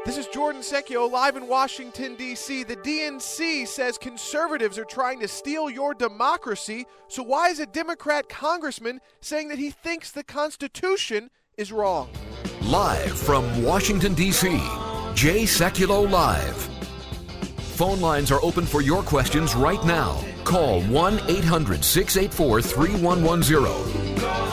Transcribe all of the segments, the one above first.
This is Jordan Secchio live in Washington, D.C. The DNC says conservatives are trying to steal your democracy. So why is a Democrat congressman saying that he thinks the Constitution is wrong? Live from Washington, D.C., Jay Sekulow Live. Phone lines are open for your questions right now. Call 1-800-684-3110.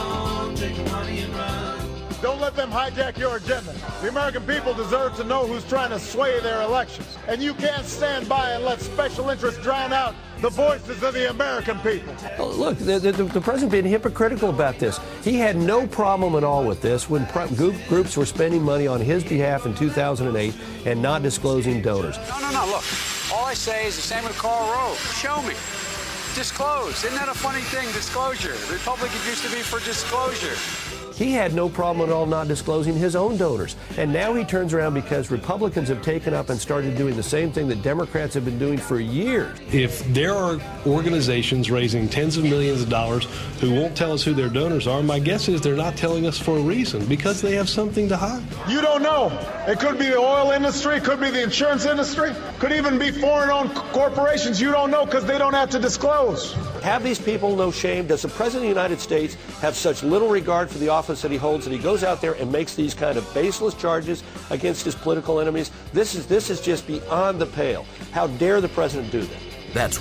Don't let them hijack your agenda. The American people deserve to know who's trying to sway their elections. And you can't stand by and let special interests drown out the voices of the American people. Oh, look, the president being hypocritical about this. He had no problem at all with this when groups were spending money on his behalf in 2008 and not disclosing donors. No. Look, all I say is the same with Karl Rove. Show me. Disclose. Isn't that a funny thing? Disclosure. Republicans used to be for disclosure. He had no problem at all not disclosing his own donors. And now he turns around because Republicans have taken up and started doing the same thing that Democrats have been doing for years. If there are organizations raising tens of millions of dollars who won't tell us who their donors are, my guess is they're not telling us for a reason, because they have something to hide. You don't know. It could be the oil industry, it could be the insurance industry, could even be foreign-owned corporations. You don't know because they don't have to disclose. Have these people no shame? Does the President of the United States have such little regard for the office that he holds that he goes out there and makes these kind of baseless charges against his political enemies? This is just beyond the pale. How dare the President do that? That's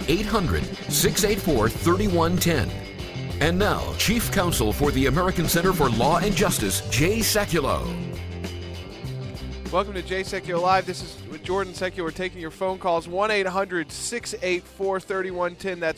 1-800-684-3110. And now, Chief Counsel for the American Center for Law and Justice, Jay Sekulow. Welcome to Jay Secchio Live. This is with Jordan Secchio. We're taking your phone calls, 1-800-684-3110. That's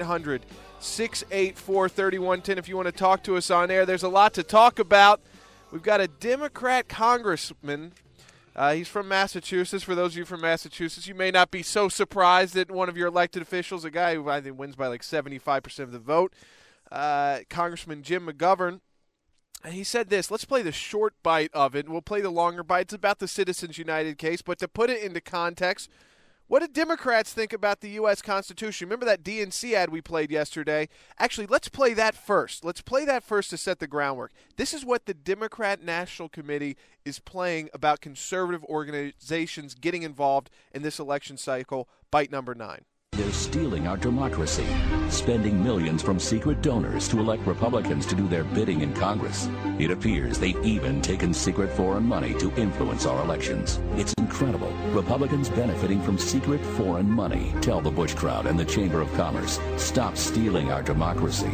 1-800-684-3110 if you want to talk to us on air. There's a lot to talk about. We've got a Democrat congressman. He's from Massachusetts. For those of you from Massachusetts, you may not be so surprised that one of your elected officials, a guy who I think wins by like 75% of the vote, Congressman Jim McGovern, and he said this. Let's play the short bite of it, and we'll play the longer bite. It's about the Citizens United case, but to put it into context, what do Democrats think about the U.S. Constitution? Remember that DNC ad we played yesterday? Actually, let's play that first. Let's play that first to set the groundwork. This is what the Democrat National Committee is playing about conservative organizations getting involved in this election cycle. Bite number 9. They're stealing our democracy, spending millions from secret donors to elect Republicans to do their bidding in Congress. It appears they've even taken secret foreign money to influence our elections. It's incredible. Republicans benefiting from secret foreign money. Tell the Bush crowd and the Chamber of Commerce, stop stealing our democracy.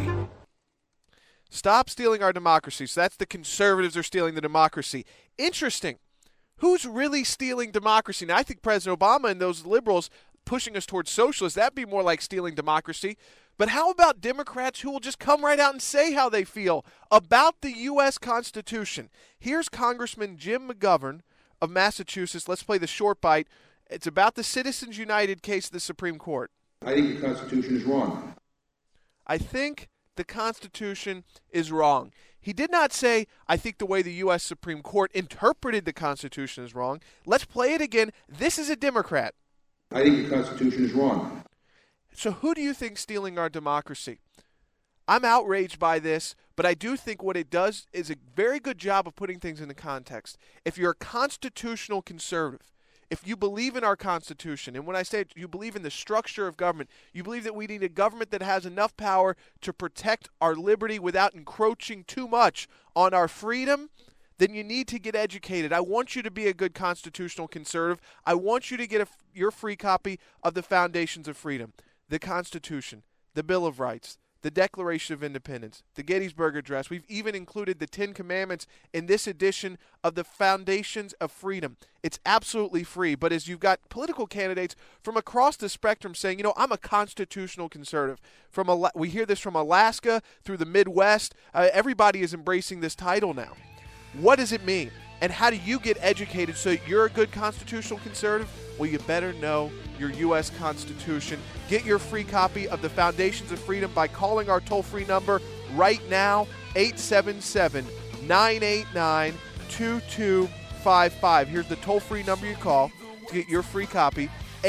Stop stealing our democracy. So that's the conservatives are stealing the democracy. Interesting. Who's really stealing democracy? Now, I think President Obama and those liberals pushing us towards socialists, that'd be more like stealing democracy. But how about Democrats who will just come right out and say how they feel about the U.S. Constitution? Here's Congressman Jim McGovern of Massachusetts. Let's play the short bite. It's about the Citizens United case of the Supreme Court. I think the Constitution is wrong. I think the Constitution is wrong. He did not say, I think the way the U.S. Supreme Court interpreted the Constitution is wrong. Let's play it again. This is a Democrat. I think the Constitution is wrong. So who do you think stealing our democracy? I'm outraged by this, but I do think what it does is a very good job of putting things into context. If you're a constitutional conservative, if you believe in our Constitution, and when I say you believe in the structure of government, you believe that we need a government that has enough power to protect our liberty without encroaching too much on our freedom, then you need to get educated. I want you to be a good constitutional conservative. I want you to get your free copy of the Foundations of Freedom, the Constitution, the Bill of Rights, the Declaration of Independence, the Gettysburg Address. We've even included the 10 Commandments in this edition of the Foundations of Freedom. It's absolutely free, but as you've got political candidates from across the spectrum saying, I'm a constitutional conservative. We hear this from Alaska through the Midwest. Everybody is embracing this title now. What does it mean? And how do you get educated so you're a good constitutional conservative? Well, you better know your U.S. Constitution. Get your free copy of the Foundations of Freedom by calling our toll-free number right now, 877-989-2255. Here's the toll-free number you call to get your free copy,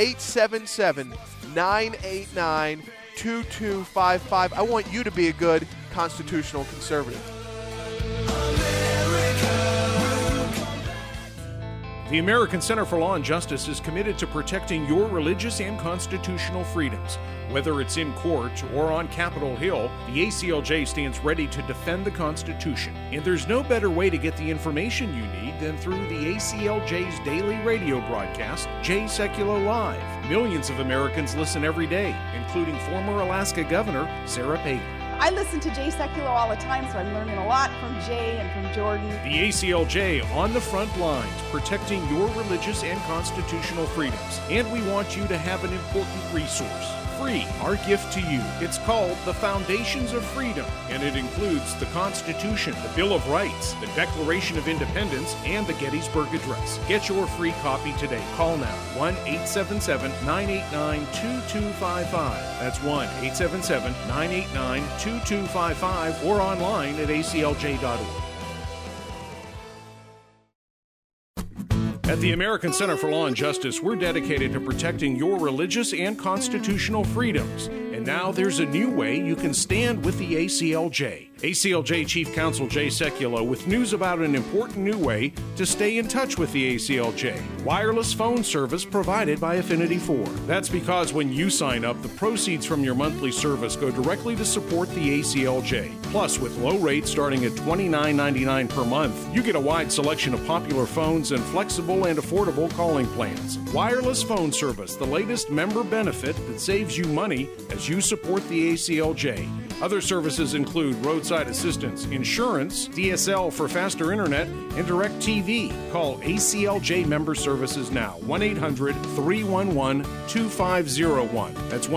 877-989-2255. I want you to be a good constitutional conservative. The American Center for Law and Justice is committed to protecting your religious and constitutional freedoms. Whether it's in court or on Capitol Hill, the ACLJ stands ready to defend the Constitution. And there's no better way to get the information you need than through the ACLJ's daily radio broadcast, Jay Sekulow Live. Millions of Americans listen every day, including former Alaska Governor Sarah Palin. I listen to Jay Sekulow all the time, so I'm learning a lot from Jay and from Jordan. The ACLJ on the front lines, protecting your religious and constitutional freedoms. And we want you to have an important resource. Free, our gift to you. It's called The Foundations of Freedom, and it includes the Constitution, the Bill of Rights, the Declaration of Independence, and the Gettysburg Address. Get your free copy today. Call now, 1-877-989-2255. That's 1-877-989-2255, or online at aclj.org. At the American Center for Law and Justice, we're dedicated to protecting your religious and constitutional freedoms. And now there's a new way you can stand with the ACLJ. ACLJ Chief Counsel Jay Sekulow with news about an important new way to stay in touch with the ACLJ. Wireless phone service provided by Affinity 4. That's because when you sign up, the proceeds from your monthly service go directly to support the ACLJ. Plus, with low rates starting at $29.99 per month, you get a wide selection of popular phones and flexible and affordable calling plans. Wireless phone service, the latest member benefit that saves you money as you support the ACLJ. Other services include roadside assistance, insurance, DSL for faster internet, and direct TV. Call ACLJ Member Services now, 1-800-311-2501. That's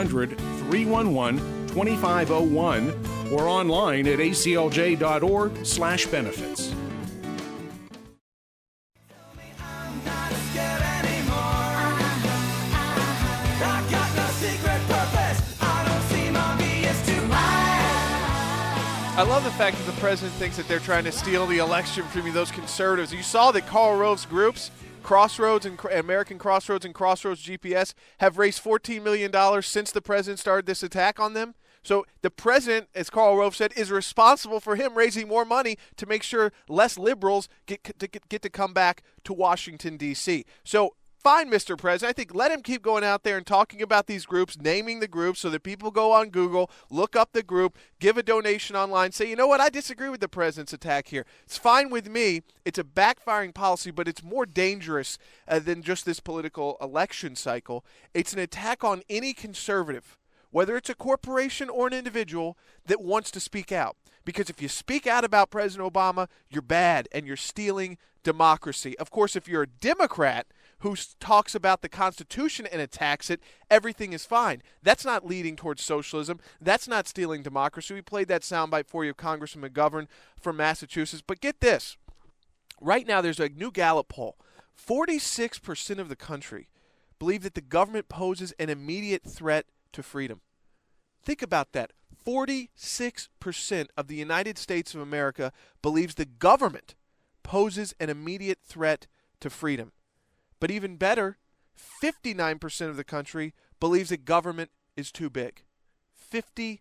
1-800-311-2501, or online at aclj.org/benefits. I love the fact that the president thinks that they're trying to steal the election from those conservatives. You saw that Karl Rove's groups, Crossroads and American Crossroads and Crossroads GPS, have raised $14 million since the president started this attack on them. So the president, as Karl Rove said, is responsible for him raising more money to make sure less liberals get to come back to Washington, D.C. So fine, Mr. President. I think let him keep going out there and talking about these groups, naming the groups so that people go on Google, look up the group, give a donation online, say, you know what, I disagree with the president's attack here. It's fine with me. It's a backfiring policy, but it's more dangerous than just this political election cycle. It's an attack on any conservative, whether it's a corporation or an individual that wants to speak out. Because if you speak out about President Obama, you're bad and you're stealing democracy. Of course, if you're a Democrat who talks about the Constitution and attacks it, everything is fine. That's not leading towards socialism. That's not stealing democracy. We played that soundbite for you, Congressman McGovern from Massachusetts. But get this. Right now, there's a new Gallup poll. 46% of the country believe that the government poses an immediate threat to freedom. Think about that. 46% of the United States of America believes the government poses an immediate threat to freedom. But even better, 59% of the country believes that government is too big. 59%.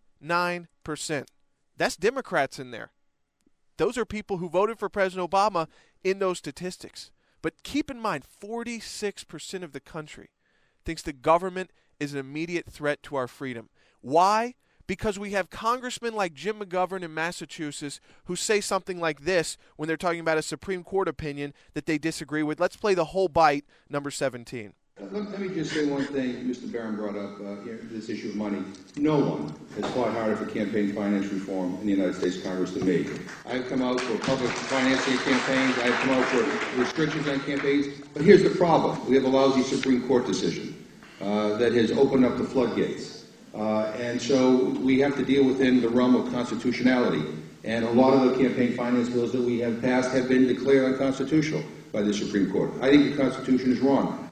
That's Democrats in there. Those are people who voted for President Obama in those statistics. But keep in mind, 46% of the country thinks the government is an immediate threat to our freedom. Why? Because we have congressmen like Jim McGovern in Massachusetts who say something like this when they're talking about a Supreme Court opinion that they disagree with. Let's play the whole bite, number 17. Let me just say one thing Mr. Barron brought up here, this issue of money. No one has fought harder for campaign finance reform in the United States Congress than me. I've come out for public financing campaigns. I've come out for restrictions on campaigns. But here's the problem. We have a lousy Supreme Court decision that has opened up the floodgates. And so we have to deal within the realm of constitutionality. And a lot of the campaign finance bills that we have passed have been declared unconstitutional by the Supreme Court. I think the Constitution is wrong.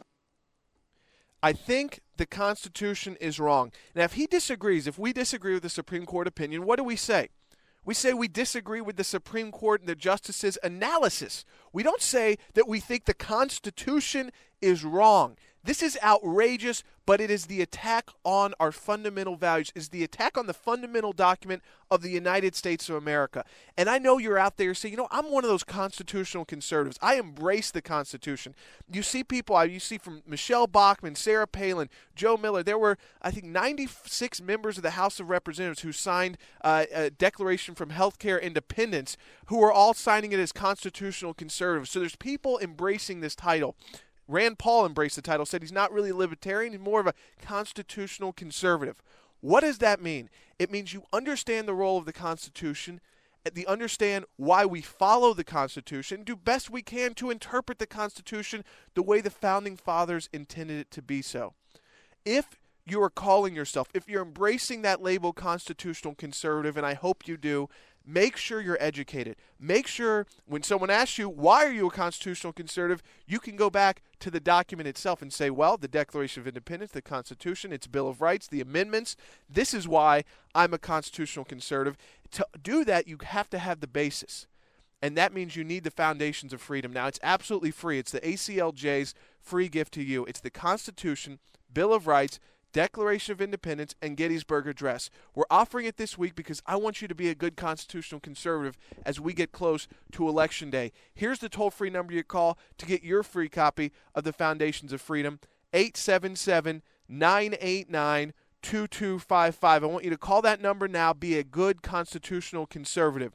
I think the Constitution is wrong. Now, if he disagrees, if we disagree with the Supreme Court opinion, what do we say? We say we disagree with the Supreme Court and the justices' analysis. We don't say that we think the Constitution is wrong. This is outrageous, but it is the attack on our fundamental values, is the attack on the fundamental document of the United States of America. And I know you're out there saying, I'm one of those constitutional conservatives. I embrace the Constitution. You see people, you see from Michelle Bachmann, Sarah Palin, Joe Miller, there were, I think, 96 members of the House of Representatives who signed a Declaration from Healthcare Independence, who are all signing it as constitutional conservatives. So there's people embracing this title. Rand Paul embraced the title, said he's not really a libertarian, he's more of a constitutional conservative. What does that mean? It means you understand the role of the Constitution, you understand why we follow the Constitution, do best we can to interpret the Constitution the way the Founding Fathers intended it to be so. If you are calling yourself, if you're embracing that label constitutional conservative, and I hope you do, make sure you're educated. Make sure when someone asks you, why are you a constitutional conservative, you can go back to the document itself and say, well, the Declaration of Independence, the Constitution, its Bill of Rights, the amendments, this is why I'm a constitutional conservative. To do that, you have to have the basis. And that means you need the foundations of freedom. Now, it's absolutely free. It's the ACLJ's free gift to you. It's the Constitution, Bill of Rights, Declaration of Independence, and Gettysburg Address. We're offering it this week because I want you to be a good constitutional conservative as we get close to Election Day. Here's the toll-free number you call to get your free copy of the Foundations of Freedom, 877-989-2255. I want you to call that number now. Be a good constitutional conservative,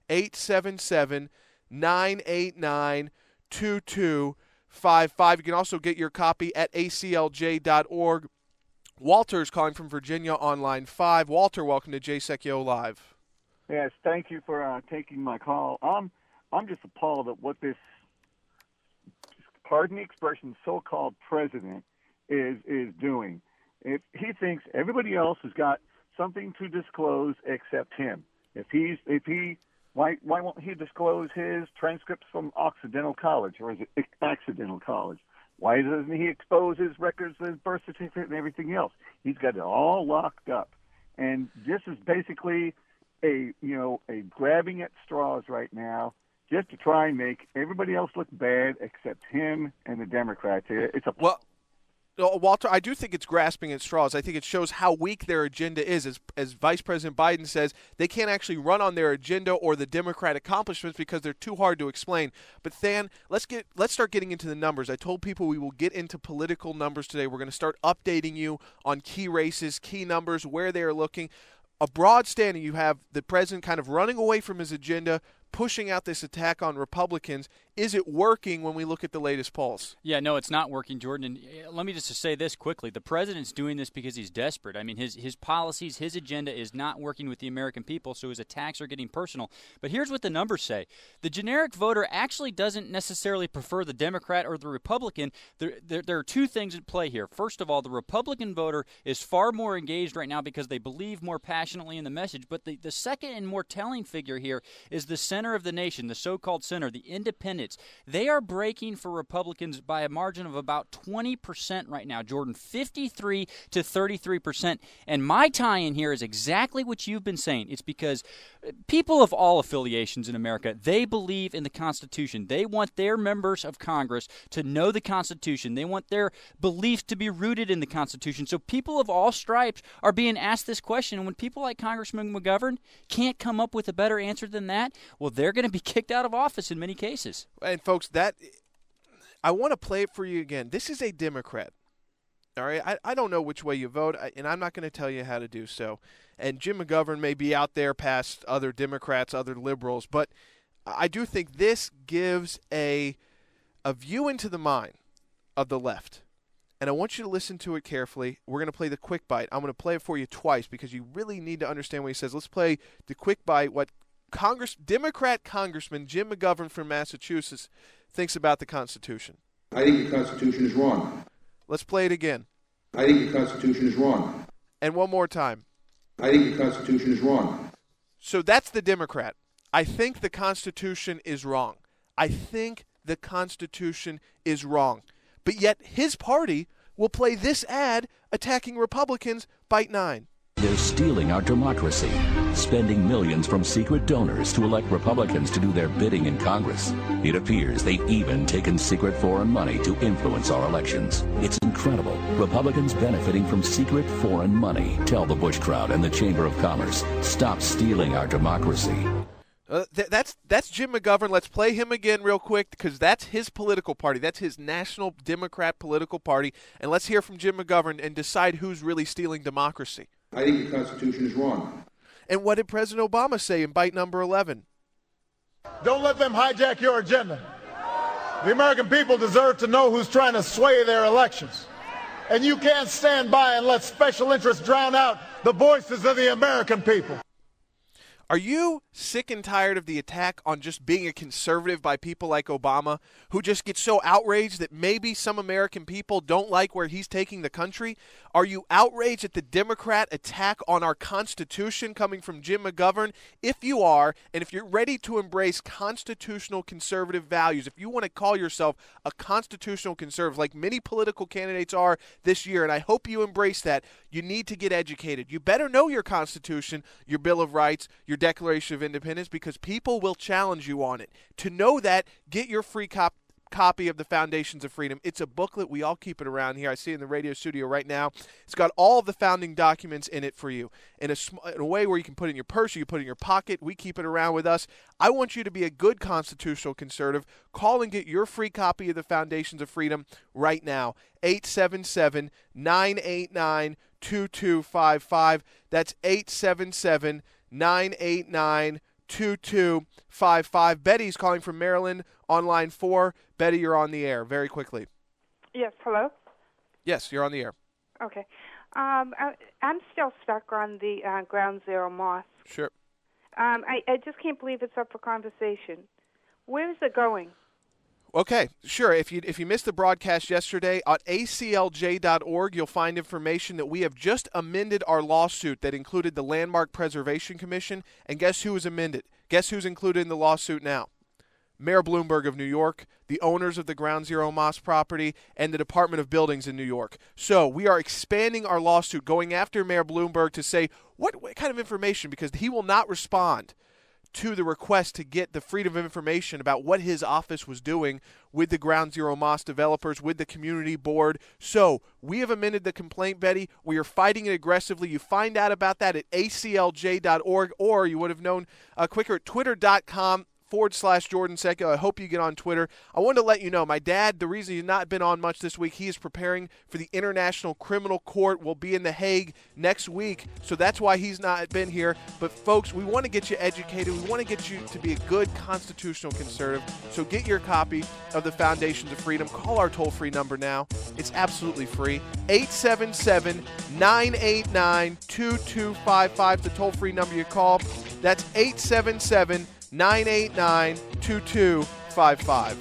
877-989-2255. You can also get your copy at aclj.org. Walter is calling from Virginia on line 5. Walter, welcome to Jay Sekulow Live. Yes, thank you for taking my call. I'm just appalled at what this, pardon the expression, so-called president is doing. If he thinks everybody else has got something to disclose except him, why won't he disclose his transcripts from Occidental College, or is it Accidental College? Why doesn't he expose his records, his birth certificate, and everything else? He's got it all locked up. And this is basically a grabbing at straws right now just to try and make everybody else look bad except him and the Democrats. It's a Walter, I do think it's grasping at straws. I think it shows how weak their agenda is. As Vice President Biden says, they can't actually run on their agenda or the Democrat accomplishments because they're too hard to explain. But Than, let's start getting into the numbers. I told people we will get into political numbers today. We're going to start updating you on key races, key numbers, where they are looking. A broad standing, you have the president kind of running away from his agenda, pushing out this attack on Republicans. Is it working when we look at the latest polls? Yeah, no, it's not working, Jordan. And let me just say this quickly. The president's doing this because he's desperate. I mean, his policies, his agenda is not working with the American people, so his attacks are getting personal. But here's what the numbers say. The generic voter actually doesn't necessarily prefer the Democrat or the Republican. There are two things at play here. First of all, the Republican voter is far more engaged right now because they believe more passionately in the message. But the second and more telling figure here is the center of the nation, the so-called center, the independents. They are breaking for Republicans by a margin of about 20% right now, Jordan, 53 to 33%. And my tie-in here is exactly what you've been saying. It's because people of all affiliations in America, they believe in the Constitution. They want their members of Congress to know the Constitution. They want their beliefs to be rooted in the Constitution. So people of all stripes are being asked this question. And when people like Congressman McGovern can't come up with a better answer than that, well, they're going to be kicked out of office in many cases. And folks, I want to play it for you again. This is a Democrat. All right, I don't know which way you vote, and I'm not going to tell you how to do so. And Jim McGovern may be out there past other Democrats, other liberals, but I do think this gives a view into the mind of the left. And I want you to listen to it carefully. We're going to play the quick bite. I'm going to play it for you twice because you really need to understand what he says. Let's play the quick bite, what Democrat Congressman Jim McGovern from Massachusetts thinks about the Constitution. I think the Constitution is wrong. Let's play it again. I think the Constitution is wrong. And one more time. I think the Constitution is wrong. So that's the Democrat. I think the Constitution is wrong. I think the Constitution is wrong. But yet his party will play this ad attacking Republicans, Bite 9. They're stealing our democracy, spending millions from secret donors to elect Republicans to do their bidding in Congress. It appears they've even taken secret foreign money to influence our elections. It's incredible. Republicans benefiting from secret foreign money. Tell the Bush crowd and the Chamber of Commerce, stop stealing our democracy. That's Jim McGovern. Let's play him again real quick because that's his political party. That's his National Democrat political party. And let's hear from Jim McGovern and decide who's really stealing democracy. I think the Constitution is wrong. And what did President Obama say in bite number 11? Don't let them hijack your agenda. The American people deserve to know who's trying to sway their elections. And you can't stand by and let special interests drown out the voices of the American people. Are you sick and tired of the attack on just being a conservative by people like Obama, who just get so outraged that maybe some American people don't like where he's taking the country? Are you outraged at the Democrat attack on our Constitution coming from Jim McGovern? If you are, and if you're ready to embrace constitutional conservative values, if you want to call yourself a constitutional conservative, like many political candidates are this year, and I hope you embrace that, you need to get educated. You better know your Constitution, your Bill of Rights, your Declaration of Independence, because people will challenge you on it. To know that, get your free copy of the Foundations of Freedom. It's a booklet. We all keep it around here. I see it in the radio studio right now. It's got all of the founding documents in it for you in a way where you can put it in your purse, you can put it in your pocket. We keep it around with us. I want you to be a good constitutional conservative. Call and get your free copy of the Foundations of Freedom right now. 877-989-2255. That's 877-989-2255. Betty's calling from Maryland on line 4. Betty, you're on the air. Very quickly. Yes, hello? Yes, you're on the air. Okay. I'm still stuck on the Ground Zero mosque. Sure. I just can't believe it's up for conversation. Where is it going? Okay, sure. If you missed the broadcast yesterday, at aclj.org, you'll find information that we have just amended our lawsuit that included the Landmark Preservation Commission. And guess who was amended? Guess who's included in the lawsuit now? Mayor Bloomberg of New York, the owners of the Ground Zero Mosque property, and the Department of Buildings in New York. So we are expanding our lawsuit, going after Mayor Bloomberg to say what kind of information, because he will not respond to the request to get the freedom of information about what his office was doing with the Ground Zero Mosque developers, with the community board. So we have amended the complaint, Betty. We are fighting it aggressively. You find out about that at aclj.org, or you would have known quicker at twitter.com/Jordan Secchio. I hope you get on Twitter. I wanted to let you know, my dad, the reason he's not been on much this week, he is preparing for the International Criminal Court. We'll be in The Hague next week, so that's why he's not been here. But folks, we want to get you educated. We want to get you to be a good constitutional conservative. So get your copy of the Foundations of Freedom. Call our toll-free number now. It's absolutely free. 877-989-2255. The toll-free number you call. That's 877-989-2255.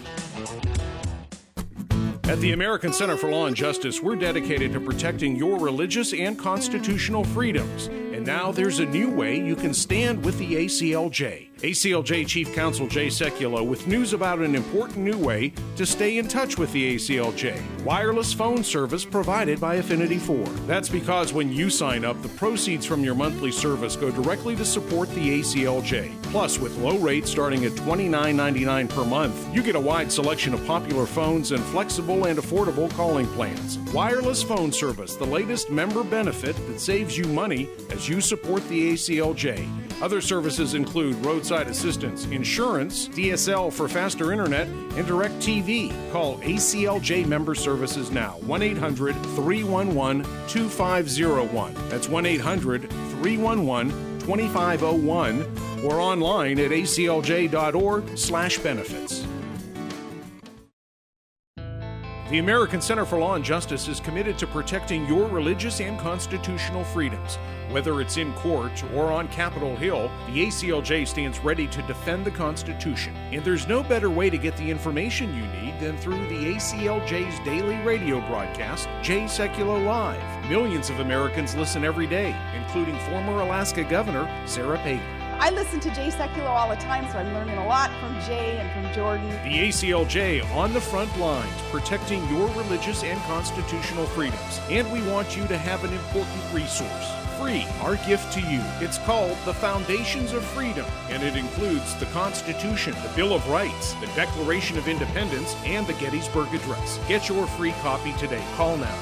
At the American Center for Law and Justice, we're dedicated to protecting your religious and constitutional freedoms. And now there's a new way you can stand with the ACLJ. ACLJ Chief Counsel Jay Sekulow with news about an important new way to stay in touch with the ACLJ. Wireless phone service provided by Affinity 4. That's because when you sign up, the proceeds from your monthly service go directly to support the ACLJ. Plus, with low rates starting at $29.99 per month, you get a wide selection of popular phones and flexible and affordable calling plans. Wireless phone service, the latest member benefit that saves you money as you support the ACLJ. Other services include roadside assistance, insurance, DSL for faster internet, and direct TV. Call ACLJ Member Services now. 1-800-311-2501. That's 1-800-311-2501 or online at aclj.org/benefits. The American Center for Law and Justice is committed to protecting your religious and constitutional freedoms. Whether it's in court or on Capitol Hill, the ACLJ stands ready to defend the Constitution. And there's no better way to get the information you need than through the ACLJ's daily radio broadcast, Jay Sekulow Live. Millions of Americans listen every day, including former Alaska Governor Sarah Palin. I listen to Jay Sekulow all the time, so I'm learning a lot from Jay and from Jordan. The ACLJ on the front lines, protecting your religious and constitutional freedoms. And we want you to have an important resource. free our gift to you. It's called The Foundations of Freedom, and it includes the Constitution, the Bill of Rights, the Declaration of Independence, and the Gettysburg Address. Get your free copy today. Call now,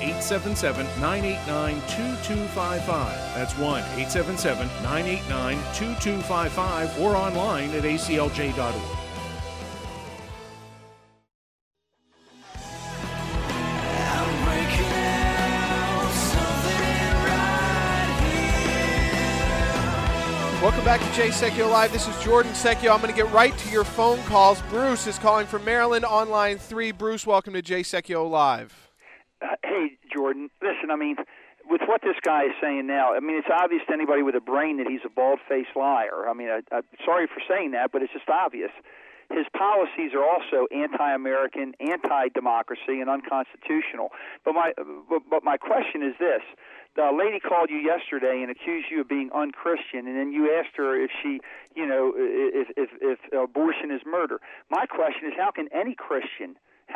1-877-989-2255. That's 1-877-989-2255, or online at aclj.org. Welcome back to Jay Sekulow Live. This is Jordan Sekulow. I'm going to get right to your phone calls. Bruce is calling from Maryland on line 3. Bruce, welcome to Jay Sekulow Live. Hey, Jordan. Listen, I mean, with what this guy is saying now, I mean, it's obvious to anybody with a brain that he's a bald-faced liar. I mean, I'm sorry for saying that, but it's just obvious. His policies are also anti-American, anti-democracy, and unconstitutional. But my question is this. The lady called you yesterday and accused you of being unchristian, and then you asked her if she, you know, if abortion is murder. My question is, how can any person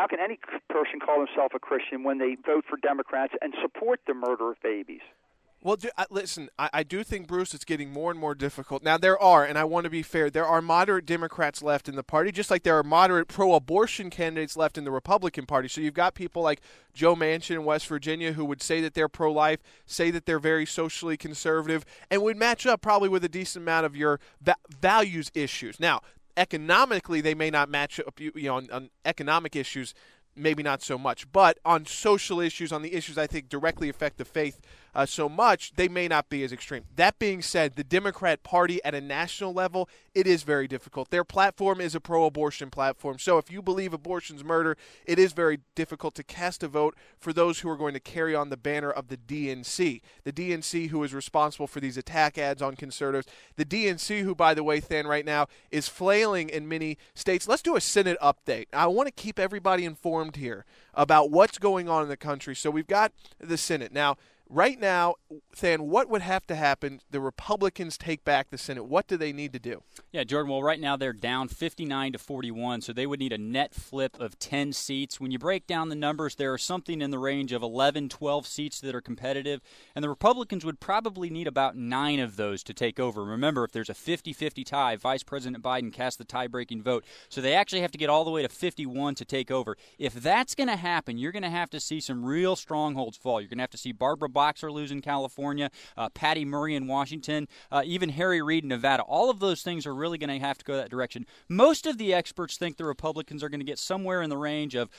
call himself a Christian when they vote for Democrats and support the murder of babies? Well, listen, I do think, Bruce, it's getting more and more difficult. Now, there are, and I want to be fair, there are moderate Democrats left in the party, just like there are moderate pro-abortion candidates left in the Republican Party. So you've got people like Joe Manchin in West Virginia who would say that they're pro-life, say that they're very socially conservative, and would match up probably with a decent amount of your values issues. Now, economically, they may not match up, on economic issues, maybe not so much. But on social issues, on the issues I think directly affect the faith so much, they may not be as extreme. That being said, the Democrat Party at a national level, it is very difficult. Their platform is a pro-abortion platform. So if you believe abortion's murder, it is very difficult to cast a vote for those who are going to carry on the banner of the DNC. The DNC who is responsible for these attack ads on conservatives. The DNC who, by the way, Than, right now is flailing in many states. Let's do a Senate update. I want to keep everybody informed here about what's going on in the country. So we've got the Senate. Now, right now, Than, what would have to happen? The Republicans take back the Senate. What do they need to do? Yeah, Jordan, well, right now they're down 59-41, so they would need a net flip of 10 seats. When you break down the numbers, there are something in the range of 11, 12 seats that are competitive, and the Republicans would probably need about 9 of those to take over. Remember, if there's a 50-50 tie, Vice President Biden casts the tie-breaking vote, so they actually have to get all the way to 51 to take over. If that's going to happen, you're going to have to see some real strongholds fall. You're going to have to see Barbara Boxer lose in California, Patty Murray in Washington, even Harry Reid in Nevada. All of those things are really going to have to go that direction. Most of the experts think the Republicans are going to get somewhere in the range of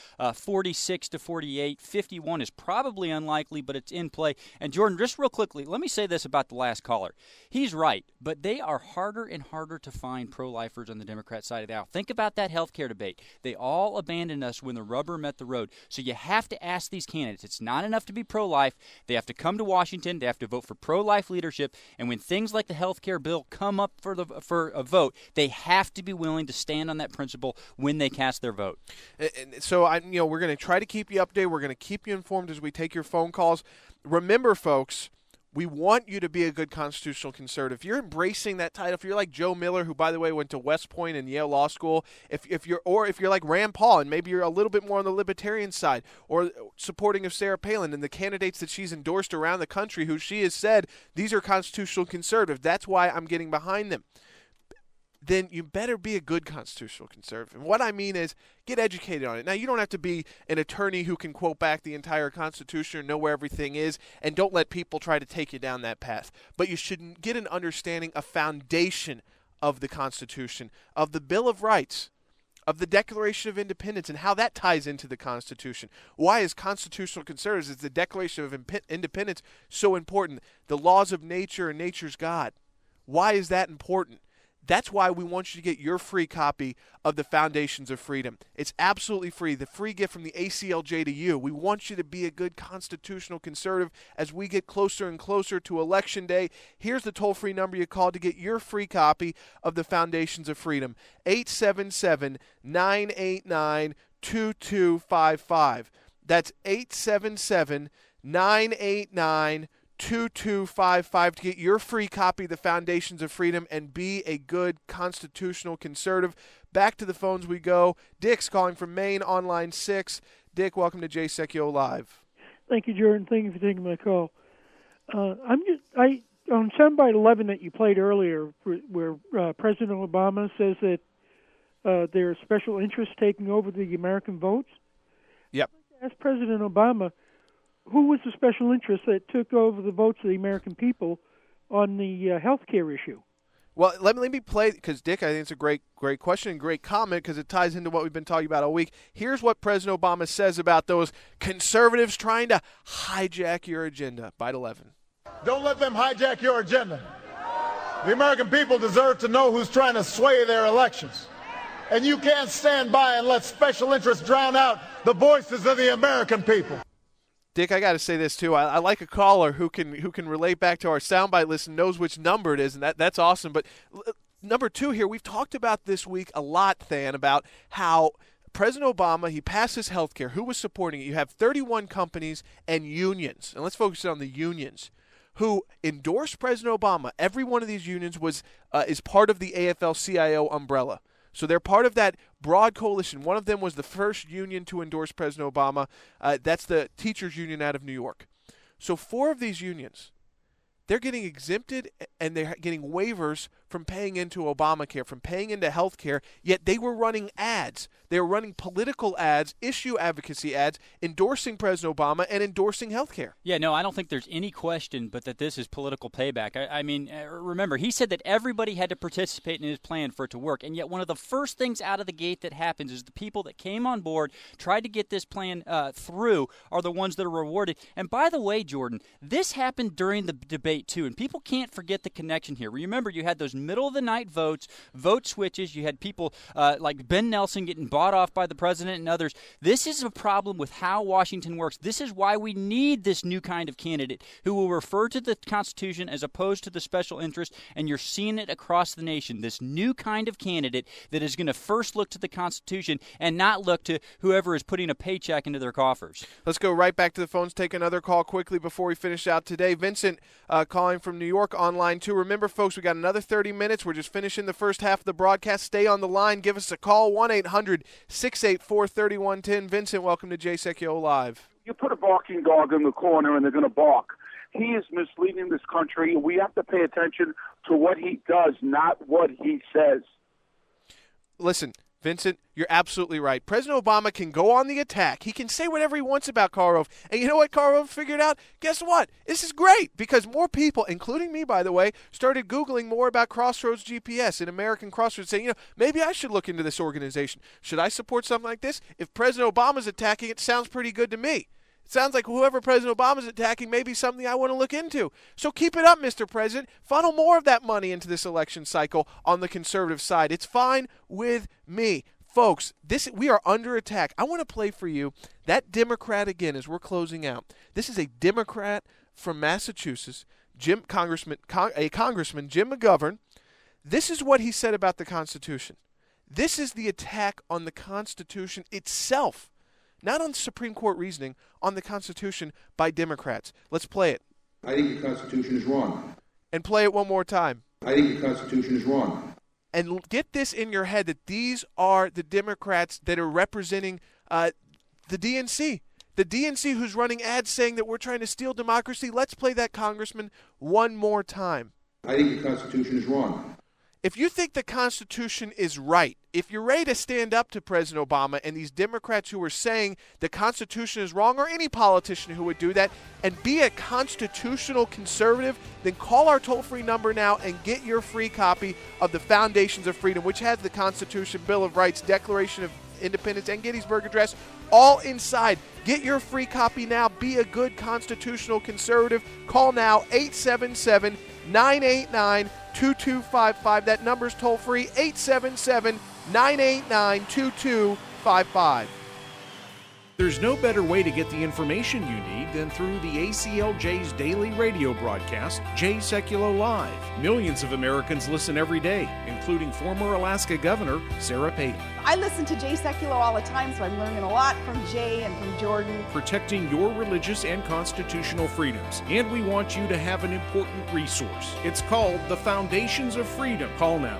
46-48. 51 is probably unlikely, but it's in play. And Jordan, just real quickly, let me say this about the last caller. He's right, but they are harder and harder to find pro-lifers on the Democrat side of the aisle. Think about that health care debate. They all abandoned us when the rubber met the road. So you have to ask these candidates. It's not enough to be pro-life. They have to come to Washington. They have to vote for pro-life leadership. And when things like the health care bill come up for a vote, they have to be willing to stand on that principle when they cast their vote. And so we're going to try to keep you updated. We're going to keep you informed as we take your phone calls. Remember, folks, we want you to be a good constitutional conservative. If you're embracing that title, if you're like Joe Miller, who, by the way, went to West Point and Yale Law School, if you're like Rand Paul and maybe you're a little bit more on the libertarian side, or supporting of Sarah Palin and the candidates that she's endorsed around the country, who she has said these are constitutional conservative, that's why I'm getting behind them, then you better be a good constitutional conservative. And what I mean is get educated on it. Now, you don't have to be an attorney who can quote back the entire Constitution or know where everything is, and don't let people try to take you down that path. But you should get an understanding, a foundation of the Constitution, of the Bill of Rights, of the Declaration of Independence, and how that ties into the Constitution. Why is constitutional conservatives, is the Declaration of Independence so important? The laws of nature and nature's God. Why is that important? That's why we want you to get your free copy of the Foundations of Freedom. It's absolutely free, the free gift from the ACLJ to you. We want you to be a good constitutional conservative as we get closer and closer to Election Day. Here's the toll-free number you call to get your free copy of the Foundations of Freedom, 877-989-2255. That's 877-989-2255 to get your free copy of the Foundations of Freedom and be a good constitutional conservative. Back to the phones we go. Dick's calling from Maine on line 6. Dick, welcome to Jay Sekulow Live. Thank you, Jordan. Thank you for taking my call. On Soundbite 11 that you played earlier, where President Obama says that there are special interests taking over the American votes. Yep. As President Obama, who was the special interest that took over the votes of the American people on the health care issue? Well, let me play, because, Dick, I think it's a great question and great comment because it ties into what we've been talking about all week. Here's what President Obama says about those conservatives trying to hijack your agenda. Bite 11. Don't let them hijack your agenda. The American people deserve to know who's trying to sway their elections. And you can't stand by and let special interests drown out the voices of the American people. Dick, I got to say this, too. I like a caller who can relate back to our soundbite list and knows which number it is, and that's awesome. But number 2 here, we've talked about this week a lot, Than, about how President Obama, he passed his health care. Who was supporting it? You have 31 companies and unions. And let's focus on the unions who endorsed President Obama. Every one of these unions is part of the AFL-CIO umbrella. So they're part of that broad coalition. One of them was the first union to endorse President Obama. That's the teachers union out of New York. So 4 of these unions, they're getting exempted and they're getting waivers from paying into Obamacare, from paying into health care, yet they were running ads. They were running political ads, issue advocacy ads, endorsing President Obama and endorsing health care. Yeah, no, I don't think there's any question but that this is political payback. I mean, remember, he said that everybody had to participate in his plan for it to work, and yet one of the first things out of the gate that happens is the people that came on board, tried to get this plan through, are the ones that are rewarded. And by the way, Jordan, this happened during the debate, too, and people can't forget the connection here. Remember, you had those middle-of-the-night vote switches. You had people like Ben Nelson getting bought off by the president and others. This is a problem with how Washington works. This is why we need this new kind of candidate who will refer to the Constitution as opposed to the special interest, and you're seeing it across the nation. This new kind of candidate that is going to first look to the Constitution and not look to whoever is putting a paycheck into their coffers. Let's go right back to the phones, take another call quickly before we finish out today. Vincent calling from New York on line 2. Remember, folks, we got another 30 minutes. We're just finishing the first half of the broadcast. Stay on the line. Give us a call, 1-800-684-3110. Vincent, welcome to Jay Sekulow Live. You put a barking dog in the corner and they're going to bark. He is misleading this country. We have to pay attention to what he does, not what he says. Listen, Vincent, you're absolutely right. President Obama can go on the attack. He can say whatever he wants about Karl Rove. And you know what Karl Rove figured out? Guess what? This is great because more people, including me, by the way, started Googling more about Crossroads GPS and American Crossroads, saying, maybe I should look into this organization. Should I support something like this? If President Obama's attacking it, sounds pretty good to me. It sounds like whoever President Obama's attacking may be something I want to look into. So keep it up, Mr. President. Funnel more of that money into this election cycle on the conservative side. It's fine with me. Folks, we are under attack. I want to play for you that Democrat again as we're closing out. This is a Democrat from Massachusetts, Congressman Jim McGovern. This is what he said about the Constitution. This is the attack on the Constitution itself. Not on Supreme Court reasoning, on the Constitution by Democrats. Let's play it. I think the Constitution is wrong. And play it one more time. I think the Constitution is wrong. And get this in your head that these are the Democrats that are representing the DNC. The DNC who's running ads saying that we're trying to steal democracy. Let's play that, Congressman, one more time. I think the Constitution is wrong. If you think the Constitution is right, if you're ready to stand up to President Obama and these Democrats who are saying the Constitution is wrong, or any politician who would do that, and be a constitutional conservative, then call our toll-free number now and get your free copy of the Foundations of Freedom, which has the Constitution, Bill of Rights, Declaration of Independence, and Gettysburg Address all inside. Get your free copy now. Be a good constitutional conservative. Call now, 877-989-2255. That number's toll-free, 877-989-2255. There's no better way to get the information you need than through the ACLJ's daily radio broadcast, Jay Sekulow Live. Millions of Americans listen every day, including former Alaska Governor Sarah Palin. I listen to Jay Sekulow all the time, so I'm learning a lot from Jay and from Jordan. Protecting your religious and constitutional freedoms. And we want you to have an important resource. It's called the Foundations of Freedom. Call now,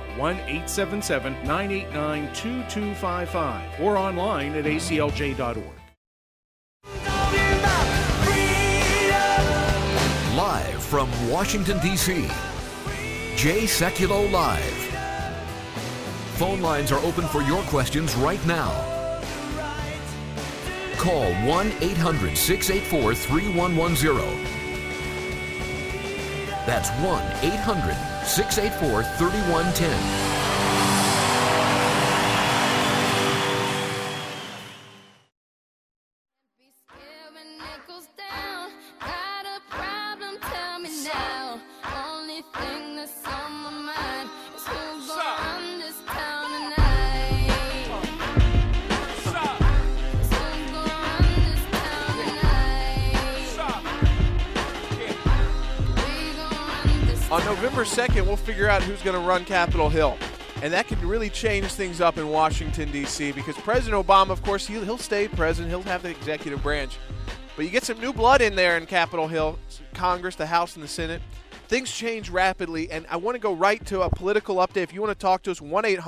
1-877-989-2255 or online at aclj.org. Live From Washington, D.C., Jay Sekulow Live. Phone lines are open for your questions right now. Call 1-800-684-3110. That's 1-800-684-3110. On November 2nd, we'll figure out who's going to run Capitol Hill. And that could really change things up in Washington, D.C., because President Obama, of course, he'll stay president. He'll have the executive branch. But you get some new blood in there in Capitol Hill, Congress, the House, and the Senate. Things change rapidly, and I want to go right to a political update. If you want to talk to us,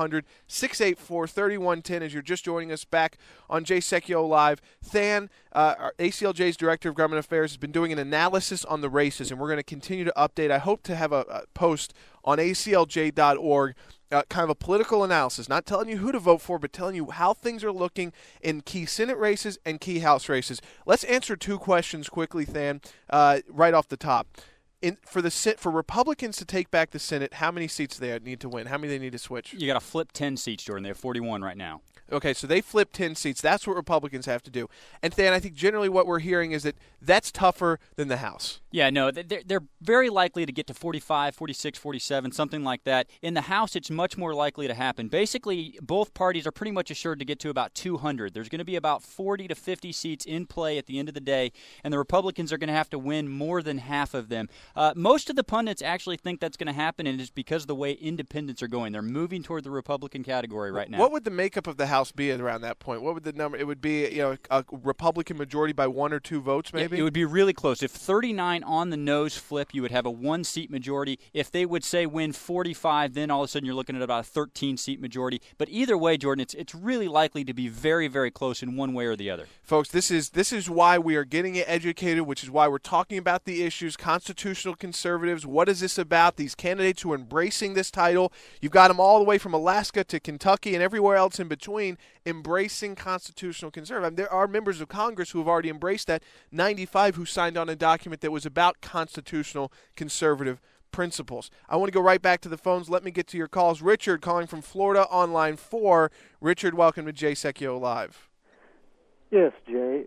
1-800-684-3110 as you're just joining us back on Jay Sekulow Live. Than, our ACLJ's Director of Government Affairs, has been doing an analysis on the races, and we're going to continue to update. I hope to have a post on aclj.org, kind of a political analysis, not telling you who to vote for, but telling you how things are looking in key Senate races and key House races. Let's answer two questions quickly, Than, right off the top. For Republicans to take back the Senate, how many seats they need to win? How many they need to switch? You got to flip 10 seats, Jordan. They have 41 right now. Okay, so they flip 10 seats. That's what Republicans have to do. And then I think generally what we're hearing is that that's tougher than the House. Yeah, no, they're very likely to get to 45, 46, 47, something like that. In the House, it's much more likely to happen. Basically, both parties are pretty much assured to get to about 200. There's going to be about 40 to 50 seats in play at the end of the day, and the Republicans are going to have to win more than half of them. Most of the pundits actually think that's going to happen, and it's because of the way independents are going. They're moving toward the Republican category right now. What would the makeup of the House be around that point? What would the number? It would be, a Republican majority by 1 or 2 votes, maybe? It would be really close. If 39 on the nose flip, you would have a 1-seat majority. If they would say win 45, then all of a sudden you're looking at about a 13-seat majority. But either way, Jordan, it's really likely to be very, very close in one way or the other. Folks, this is why we are getting educated, which is why we're talking about the issues. Constitutional conservatives, what is this about? These candidates who are embracing this title, you've got them all the way from Alaska to Kentucky and everywhere else in between, embracing constitutional conservative. There are members of Congress who have already embraced that, 95 who signed on a document that was about constitutional conservative principles. I want to go right back to the phones. Let me get to your calls. Richard calling from Florida on line 4. Richard, welcome to Jay Sekulow Live. Yes, Jay.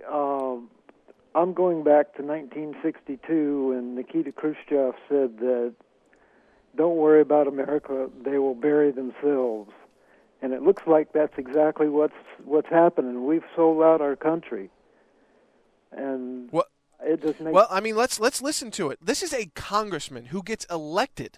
I'm going back to 1962 when Nikita Khrushchev said that don't worry about America, they will bury themselves. And it looks like that's exactly what's happening. We've sold out our country. And it just makes... Well, I mean, let's listen to it. This is a congressman who gets elected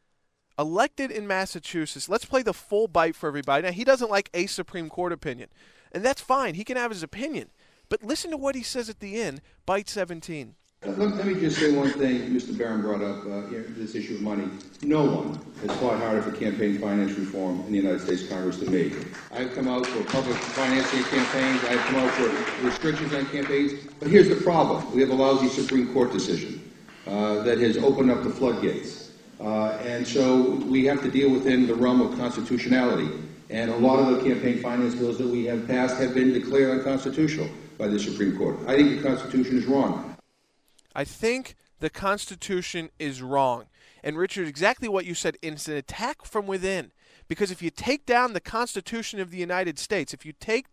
in Massachusetts. Let's play the full bite for everybody. Now, he doesn't like a Supreme Court opinion, and that's fine. He can have his opinion. But listen to what he says at the end, bite 17. Let me just say one thing Mr. Barron brought up, this issue of money. No one has fought harder for campaign finance reform in the United States Congress than me. I've come out for public financing campaigns. I've come out for restrictions on campaigns. But here's the problem. We have a lousy Supreme Court decision that has opened up the floodgates. And so we have to deal within the realm of constitutionality. And a lot of the campaign finance bills that we have passed have been declared unconstitutional by the Supreme Court. I think the Constitution is wrong. I think the Constitution is wrong. And, Richard, exactly what you said, it's an attack from within. Because if you take down the Constitution of the United States, if you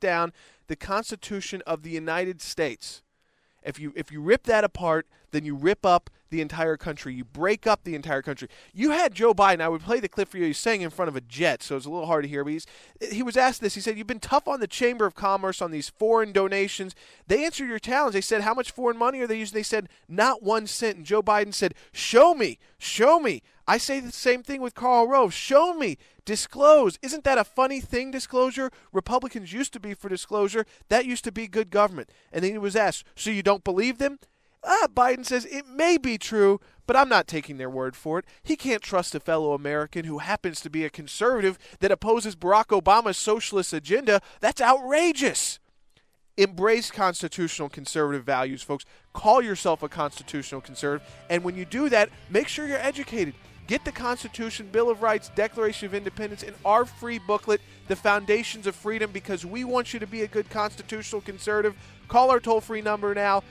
rip that apart, then you rip up the entire country. You break up the entire country. You had Joe Biden. I would play the clip for you. He's saying in front of a jet, so it's a little hard to hear. But he was asked this. He said, you've been tough on the Chamber of Commerce on these foreign donations. They answered your challenge. They said, how much foreign money are they using? They said, not 1 cent. And Joe Biden said, show me. Show me. I say the same thing with Karl Rove. Show me. Disclose. Isn't that a funny thing, disclosure? Republicans used to be for disclosure. That used to be good government. And then he was asked, so you don't believe them? Biden says it may be true, but I'm not taking their word for it. He can't trust a fellow American who happens to be a conservative that opposes Barack Obama's socialist agenda. That's outrageous. Embrace constitutional conservative values, folks. Call yourself a constitutional conservative. And when you do that, make sure you're educated. Get the Constitution, Bill of Rights, Declaration of Independence, and our free booklet, The Foundations of Freedom, because we want you to be a good constitutional conservative. Call our toll-free number now,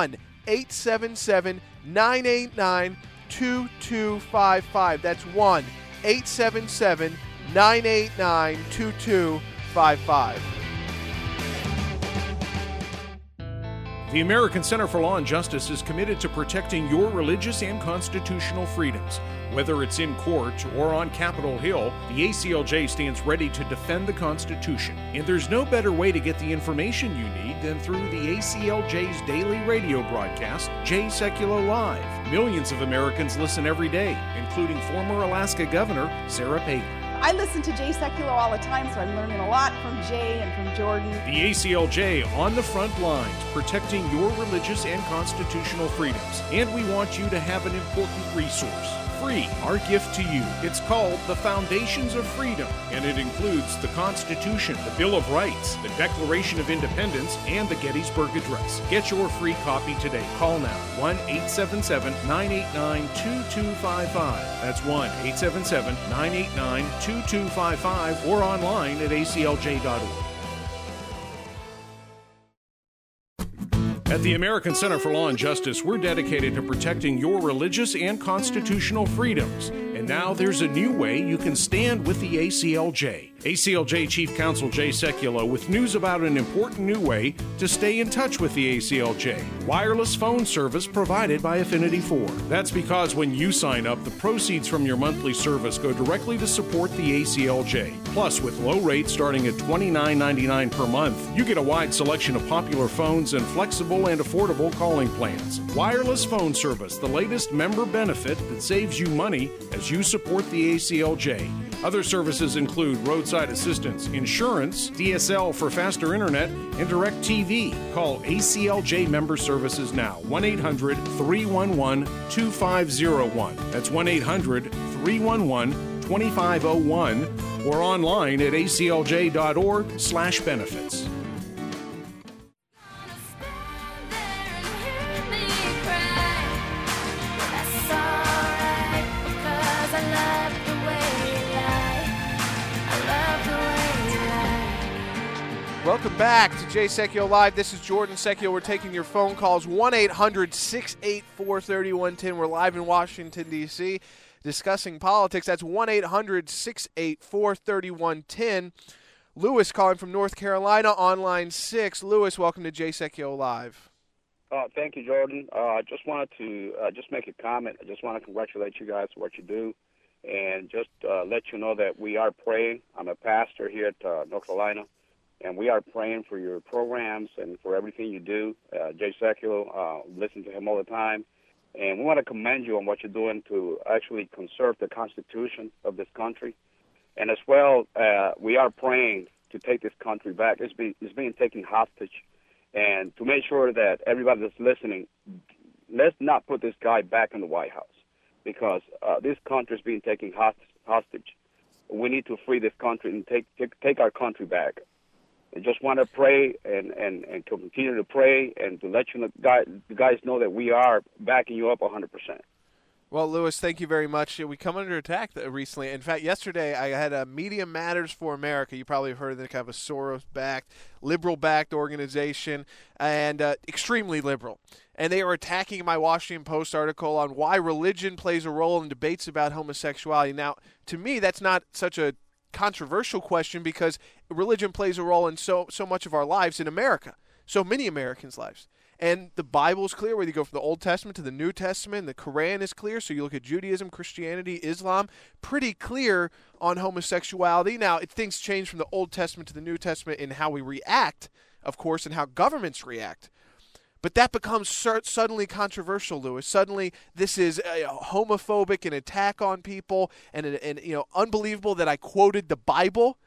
1-877-989-2255. That's 1-877-989-2255. The American Center for Law and Justice is committed to protecting your religious and constitutional freedoms. Whether it's in court or on Capitol Hill, the ACLJ stands ready to defend the Constitution. And there's no better way to get the information you need than through the ACLJ's daily radio broadcast, Jay Sekulow Live. Millions of Americans listen every day, including former Alaska Governor Sarah Palin. I listen to Jay Sekulow all the time, so I'm learning a lot from Jay and from Jordan. The ACLJ on the front lines, protecting your religious and constitutional freedoms. And we want you to have an important resource. Free, our gift to you. It's called The Foundations of Freedom, and it includes the Constitution, the Bill of Rights, the Declaration of Independence, and the Gettysburg Address. Get your free copy today. Call now, 1-877-989-2255. That's 1-877-989-2255, or online at aclj.org. At the American Center for Law and Justice, we're dedicated to protecting your religious and constitutional freedoms. And now there's a new way you can stand with the ACLJ. ACLJ Chief Counsel Jay Sekulow with news about an important new way to stay in touch with the ACLJ. Wireless phone service provided by Affinity 4. That's because when you sign up, the proceeds from your monthly service go directly to support the ACLJ. Plus, with low rates starting at $29.99 per month, you get a wide selection of popular phones and flexible and affordable calling plans. Wireless phone service, the latest member benefit that saves you money as you support the ACLJ. Other services include roadside assistance, insurance, DSL for faster internet, and direct TV. Call ACLJ Member Services now, 1-800-311-2501. That's 1-800-311-2501, or online at aclj.org/benefits. Welcome back to Jay Sekulow Live. This is Jordan Sekulow. We're taking your phone calls, 1-800-684-3110. We're live in Washington, D.C., discussing politics. That's 1-800-684-3110. Lewis calling from North Carolina on line 6. Lewis, welcome to Jay Sekulow Live. Thank you, Jordan. I just wanted to just make a comment. I just want to congratulate you guys for what you do, and just let you know that we are praying. I'm a pastor here at North Carolina, and we are praying for your programs and for everything you do. Jay Sekulow, listen to him all the time. And we want to commend you on what you're doing to actually conserve the Constitution of this country. And as well, we are praying to take this country back. It's being taken hostage. And to make sure that everybody that's listening, let's not put this guy back in the White House, because this country is being taken hostage. We need to free this country and take our country back. I just want to pray and continue to pray and to let you guys know that we are backing you up 100%. Well, Lewis, thank you very much. We come under attack recently. In fact, yesterday I had a Media Matters for America. You probably have heard of the kind of a Soros-backed, liberal-backed organization, and extremely liberal. And they are attacking my Washington Post article on why religion plays a role in debates about homosexuality. Now, to me, that's not such a controversial question, because religion plays a role in so much of our lives in America, so many Americans' lives. And the Bible is clear, whether you go from the Old Testament to the New Testament. The Quran is clear, so you look at Judaism, Christianity, Islam, pretty clear on homosexuality. Now, things change from the Old Testament to the New Testament in how we react, of course, and how governments react. But that becomes suddenly controversial, Lewis. Suddenly, this is homophobic, an attack on people, and unbelievable that I quoted the Bible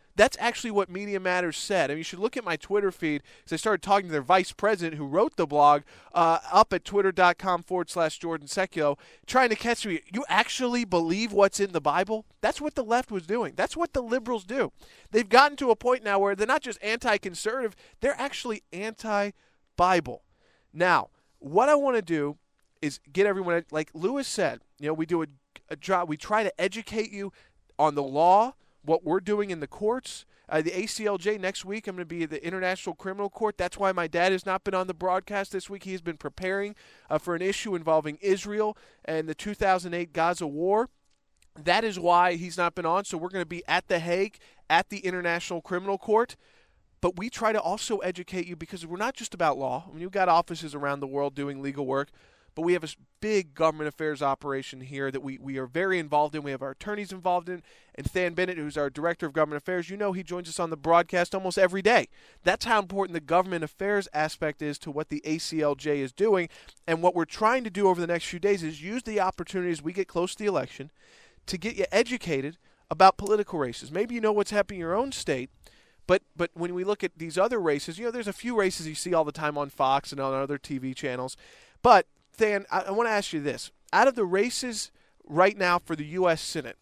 That's actually what Media Matters said. I mean, you should look at my Twitter feed because I started talking to their vice president who wrote the blog up at twitter.com/Jordan Sekulow, trying to catch me. You actually believe what's in the Bible? That's what the left was doing. That's what the liberals do. They've gotten to a point now where they're not just anti-conservative, they're actually anti-Bible. Now, what I want to do is get everyone, like Lewis said, we do a job. We try to educate you on the law, what we're doing in the courts. The ACLJ next week, I'm going to be at the International Criminal Court. That's why my dad has not been on the broadcast this week. He's been preparing for an issue involving Israel and the 2008 Gaza war. That is why he's not been on. So we're going to be at The Hague at the International Criminal Court. But we try to also educate you because we're not just about law. I mean, you've got offices around the world doing legal work. But we have a big government affairs operation here that we are very involved in. We have our attorneys involved in. And Than Bennett, who's our director of government affairs, he joins us on the broadcast almost every day. That's how important the government affairs aspect is to what the ACLJ is doing. And what we're trying to do over the next few days is use the opportunities as we get close to the election to get you educated about political races. Maybe you know what's happening in your own state. But when we look at these other races, there's a few races you see all the time on Fox and on other TV channels. But Than, I want to ask you this. Out of the races right now for the U.S. Senate,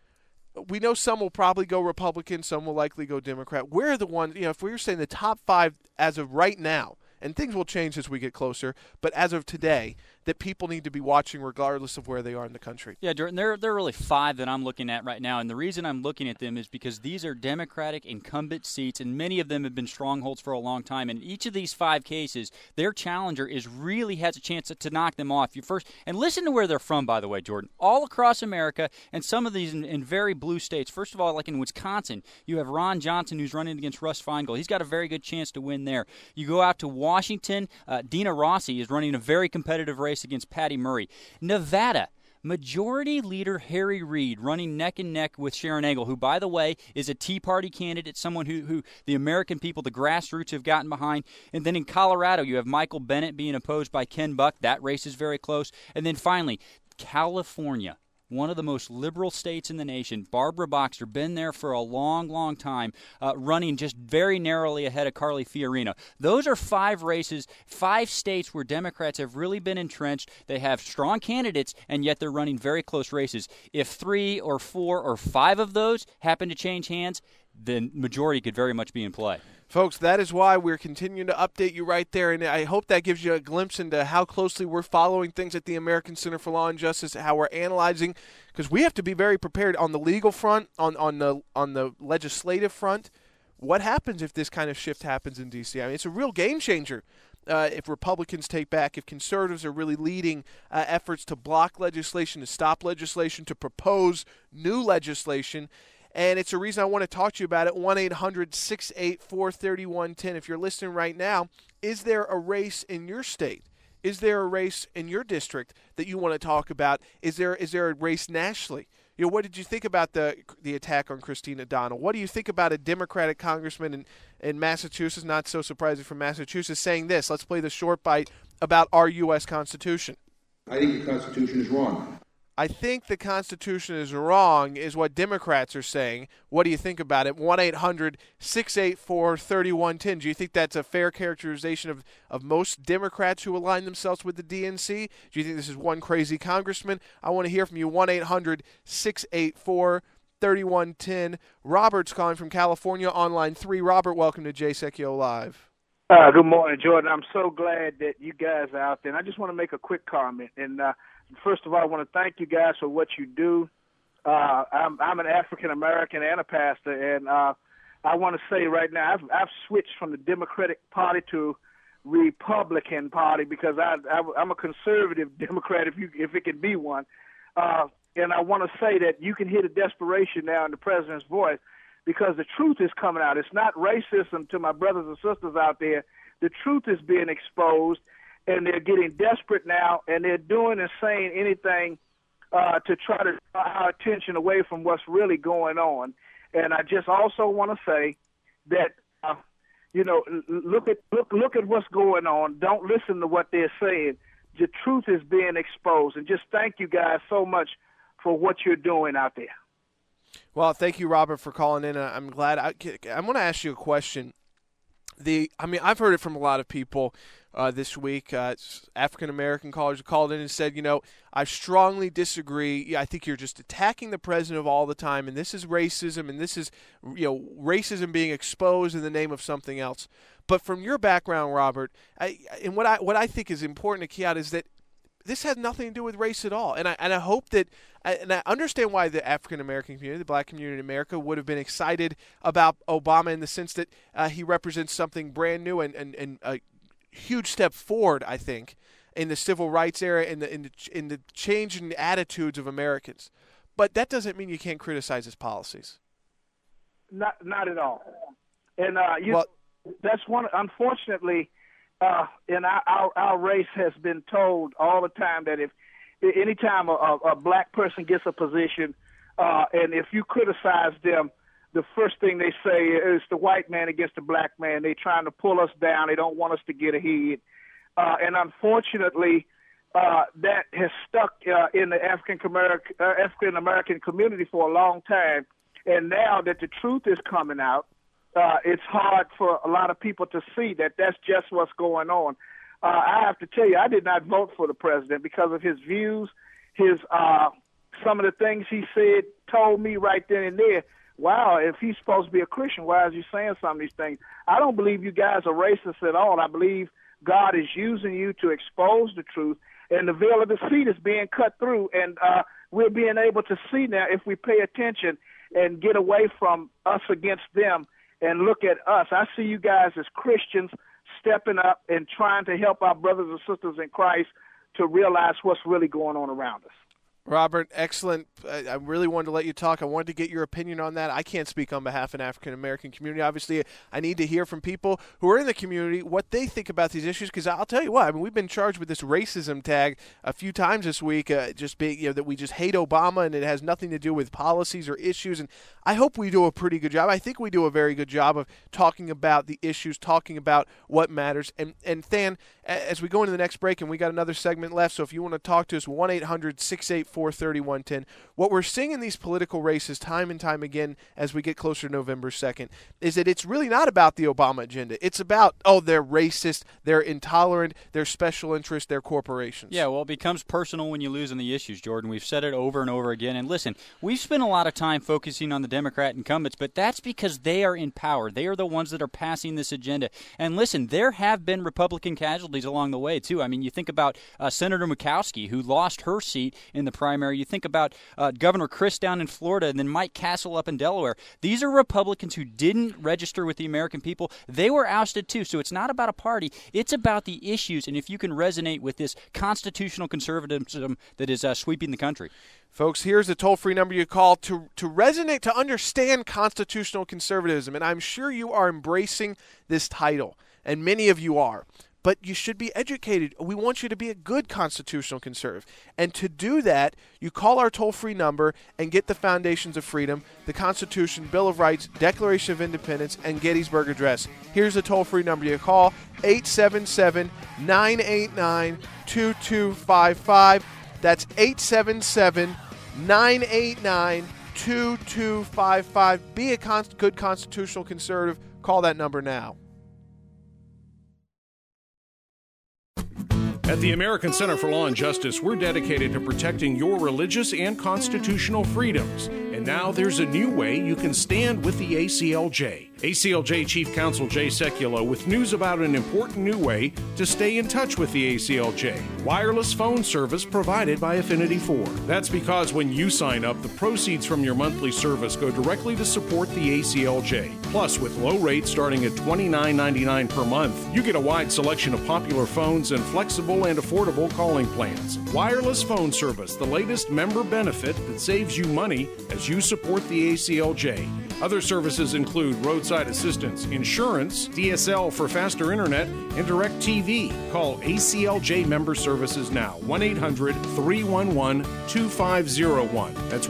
we know some will probably go Republican, some will likely go Democrat. Where are the ones, if we were saying the top 5 as of right now, and things will change as we get closer, but as of today, that people need to be watching regardless of where they are in the country? Yeah, Jordan, there are really 5 that I'm looking at right now, and the reason I'm looking at them is because these are Democratic incumbent seats, and many of them have been strongholds for a long time. And each of these 5 cases, their challenger really has a chance to knock them off. And listen to where they're from, by the way, Jordan. All across America, and some of these in very blue states. First of all, like in Wisconsin, you have Ron Johnson, who's running against Russ Feingold. He's got a very good chance to win there. You go out to Washington, Dina Rossi is running a very competitive race against Patty Murray. Nevada, Majority Leader Harry Reid running neck and neck with Sharon Angle, who, by the way, is a Tea Party candidate, someone who the American people, the grassroots, have gotten behind. And then in Colorado, you have Michael Bennet being opposed by Ken Buck. That race is very close. And then finally, California, one of the most liberal states in the nation. Barbara Boxer, been there for a long, long time, running just very narrowly ahead of Carly Fiorina. Those are 5 races, 5 states where Democrats have really been entrenched. They have strong candidates, and yet they're running very close races. If 3 or 4 or 5 of those happen to change hands, the majority could very much be in play. Folks, that is why we're continuing to update you right there, and I hope that gives you a glimpse into how closely we're following things at the American Center for Law and Justice, how we're analyzing, because we have to be very prepared on the legal front, on the legislative front. What happens if this kind of shift happens in D.C.? I mean, it's a real game changer. If Republicans take back, if conservatives are really leading efforts to block legislation, to stop legislation, to propose new legislation. And it's a reason I want to talk to you about it. 1-800-684-3110. If you're listening right now, is there a race in your state? Is there a race in your district that you want to talk about? Is there a race nationally? What did you think about the attack on Christine O'Donnell? What do you think about a Democratic congressman in Massachusetts, not so surprising from Massachusetts, saying this? Let's play the short bite about our U.S. Constitution. I think the Constitution is wrong. I think the Constitution is wrong is what Democrats are saying. What do you think about it? 1-800-684-3110. Do you think that's a fair characterization of most Democrats who align themselves with the DNC? Do you think this is one crazy congressman? I want to hear from you. 1-800-684-3110. Robert's calling from California on line 3. Robert, welcome to Jay Sekulow Live. Good morning, Jordan. I'm so glad that you guys are out there. And I just want to make a quick comment. And first of all, I want to thank you guys for what you do. I'm an African American and a pastor, and I want to say right now I've switched from the Democratic Party to Republican Party because I'm a conservative Democrat if it can be one. And I want to say that you can hear the desperation now in the president's voice because the truth is coming out. It's not racism to my brothers and sisters out there. The truth is being exposed. And they're getting desperate now, and they're doing and saying anything to try to draw our attention away from what's really going on. And I just also want to say that, look at what's going on. Don't listen to what they're saying. The truth is being exposed. And just thank you guys so much for what you're doing out there. Well, thank you, Robert, for calling in. I'm glad. I want to ask you a question. I've heard it from a lot of people this week. African-American callers called in and said, I strongly disagree. I think you're just attacking the president all the time, and this is racism, and this is racism being exposed in the name of something else. But from your background, Robert, and what I think is important to key out is that this has nothing to do with race at all. And I hope that and I understand why the African-American community, the black community in America, would have been excited about Obama in the sense that he represents something brand new and a huge step forward, I think, in the civil rights era, in the change in the attitudes of Americans. But that doesn't mean you can't criticize his policies. Not at all. And that's one. Unfortunately, in our race has been told all the time that if anytime a black person gets a position, and if you criticize them, the first thing they say is the white man against the black man. They're trying to pull us down. They don't want us to get ahead. And unfortunately, that has stuck in the African American community for a long time. And now that the truth is coming out, it's hard for a lot of people to see that that's just what's going on. I have to tell you, I did not vote for the president because of his views, his some of the things he said told me right then and there, wow, if he's supposed to be a Christian, why is he saying some of these things? I don't believe you guys are racist at all. I believe God is using you to expose the truth, and the veil of deceit is being cut through, and we're being able to see now if we pay attention and get away from us against them and look at us. I see you guys as Christians stepping up and trying to help our brothers and sisters in Christ to realize what's really going on around us. Robert, excellent. I really wanted to let you talk. I wanted to get your opinion on that. I can't speak on behalf of an African-American community. Obviously, I need to hear from people who are in the community what they think about these issues, because I'll tell you what, we've been charged with this racism tag a few times this week, just being, that we just hate Obama and it has nothing to do with policies or issues. And I hope we do a pretty good job. I think we do a very good job of talking about the issues, talking about what matters. And Than, as we go into the next break, and we got another segment left, so if you want to talk to us, 1-800-684-3110. What we're seeing in these political races time and time again as we get closer to November 2nd is that it's really not about the Obama agenda. It's about, they're racist, they're intolerant, they're special interests, they're corporations. Yeah, well, it becomes personal when you lose on the issues, Jordan. We've said it over and over again. And listen, we've spent a lot of time focusing on the Democrat incumbents, but that's because they are in power. They are the ones that are passing this agenda. And listen, there have been Republican casualties along the way, too. I mean, you think about Senator Murkowski, who lost her seat in the primary. You think about Governor Chris down in Florida and then Mike Castle up in Delaware. These are Republicans who didn't register with the American people. They were ousted, too. So it's not about a party. It's about the issues, and if you can resonate with this constitutional conservatism that is sweeping the country. Folks, here's the toll-free number you call to resonate, to understand constitutional conservatism. And I'm sure you are embracing this title, and many of you are. But you should be educated. We want you to be a good constitutional conservative. And to do that, you call our toll-free number and get the Foundations of Freedom, the Constitution, Bill of Rights, Declaration of Independence, and Gettysburg Address. Here's the toll-free number you call, 877-989-2255. That's 877-989-2255. Be a good constitutional conservative. Call that number now. At the American Center for Law and Justice, we're dedicated to protecting your religious and constitutional freedoms. And now there's a new way you can stand with the ACLJ. ACLJ Chief Counsel Jay Sekulow with news about an important new way to stay in touch with the ACLJ. Wireless phone service provided by Affinity 4. That's because when you sign up, the proceeds from your monthly service go directly to support the ACLJ. Plus, with low rates starting at $29.99 per month, you get a wide selection of popular phones and flexible and affordable calling plans. Wireless phone service, the latest member benefit that saves you money as you support the ACLJ. Other services include roadside assistance, insurance, DSL for faster internet, and direct TV. Call ACLJ Member Services now, 1-800-311-2501. That's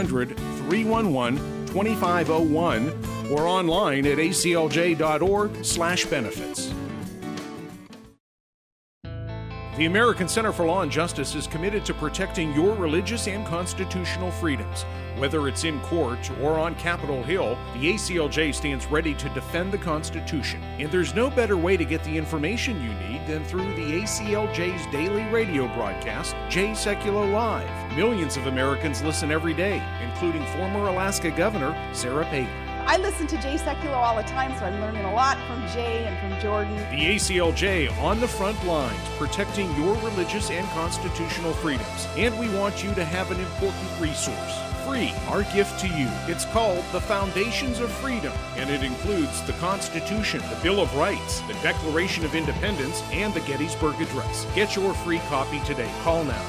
1-800-311-2501 or online at aclj.org/benefits. The American Center for Law and Justice is committed to protecting your religious and constitutional freedoms. Whether it's in court or on Capitol Hill, the ACLJ stands ready to defend the Constitution. And there's no better way to get the information you need than through the ACLJ's daily radio broadcast, Jay Sekulow Live. Millions of Americans listen every day, including former Alaska Governor Sarah Palin. I listen to Jay Sekulow all the time, so I'm learning a lot from Jay and from Jordan. The ACLJ on the front lines, protecting your religious and constitutional freedoms. And we want you to have an important resource. Free, our gift to you. It's called the Foundations of Freedom, and it includes the Constitution, the Bill of Rights, the Declaration of Independence, and the Gettysburg Address. Get your free copy today. Call now,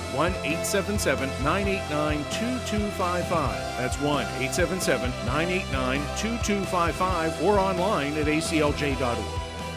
1-877-989-2255. That's 1-877-989-2255, or online at aclj.org.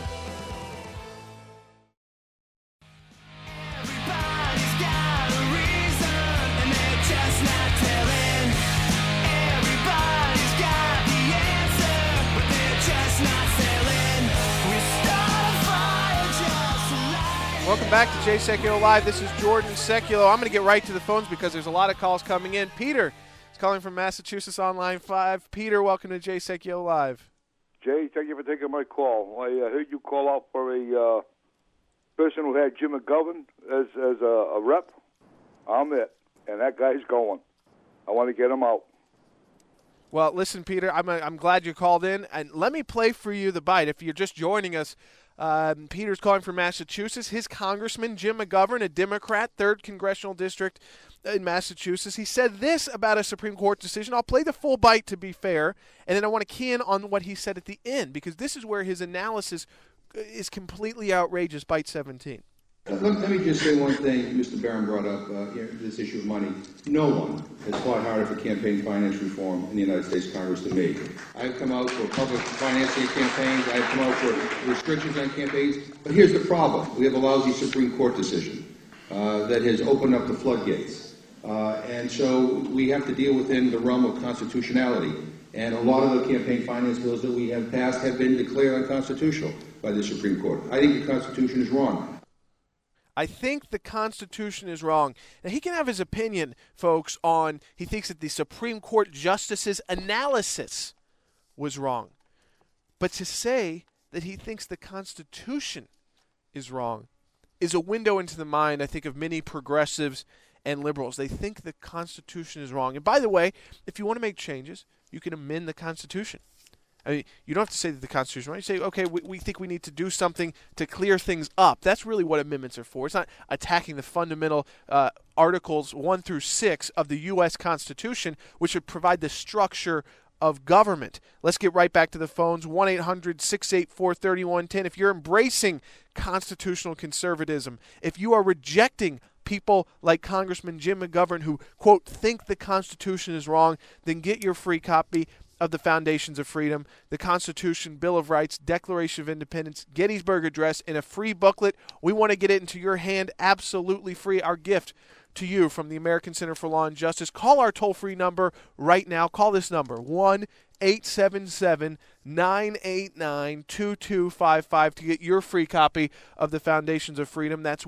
Welcome back to Jay Sekulow Live. This is Jordan Sekulow. I'm going to get right to the phones because there's a lot of calls coming in. Peter is calling from Massachusetts on line 5. Peter, welcome to Jay Sekulow Live. Jay, thank you for taking my call. I heard you call out for a person who had Jim McGovern as a rep. I'm it, and that guy's going. I want to get him out. Well, listen, Peter, I'm glad you called in, and let me play for you the bite. If you're just joining us, Peter's calling from Massachusetts. His congressman, Jim McGovern, a Democrat, 3rd Congressional District in Massachusetts, he said this about a Supreme Court decision. I'll play the full bite to be fair, and then I want to key in on what he said at the end, because this is where his analysis is completely outrageous. Bite 17. Let me just say one thing Mr. Barron brought up here, this issue of money. No one has fought harder for campaign finance reform in the United States Congress than me. I've come out for public financing of campaigns. I've come out for restrictions on campaigns. But here's the problem. We have a lousy Supreme Court decision that has opened up the floodgates. And so we have to deal within the realm of constitutionality. And a lot of the campaign finance bills that we have passed have been declared unconstitutional by the Supreme Court. I think the Constitution is wrong. I think the Constitution is wrong. Now, he can have his opinion, folks, on he thinks that the Supreme Court justice's analysis was wrong. But to say that he thinks the Constitution is wrong is a window into the mind, I think, of many progressives and liberals. They think the Constitution is wrong. And by the way, if you want to make changes, you can amend the Constitution. I mean, you don't have to say that the Constitution is wrong. You say, okay, we think we need to do something to clear things up. That's really what amendments are for. It's not attacking the fundamental Articles 1 through 6 of the U.S. Constitution, which would provide the structure of government. Let's get right back to the phones, 1-800-684-3110. If you're embracing constitutional conservatism, if you are rejecting people like Congressman Jim McGovern who, quote, think the Constitution is wrong, then get your free copy of the Foundations of Freedom, the Constitution, Bill of Rights, Declaration of Independence, Gettysburg Address, in a free booklet. We want to get it into your hand absolutely free. Our gift to you from the American Center for Law and Justice. Call our toll-free number right now. Call this number, 1-877-989-2255 to get your free copy of the Foundations of Freedom. That's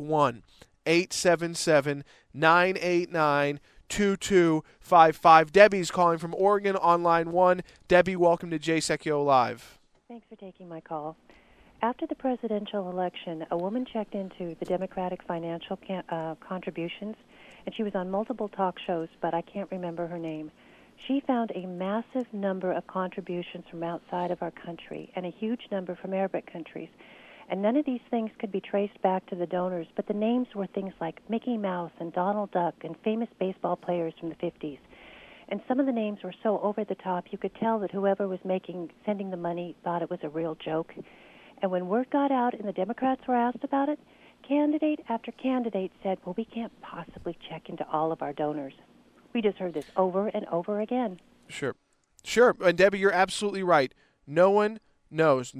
1-877-989-2255. 2255. Debbie's calling from Oregon on line 1. Debbie, welcome to Jay Sekulow Live. Thanks for taking my call. After the presidential election, a woman checked into the Democratic financial contributions, and she was on multiple talk shows, but I can't remember her name. She found a massive number of contributions from outside of our country and a huge number from Arabic countries. And none of these things could be traced back to the donors, but the names were things like Mickey Mouse and Donald Duck and famous baseball players from the 50s. And some of the names were so over the top, you could tell that whoever was sending the money thought it was a real joke. And when word got out and the Democrats were asked about it, candidate after candidate said, well, we can't possibly check into all of our donors. We just heard this over and over again. Sure. And Debbie, you're absolutely right. No one knows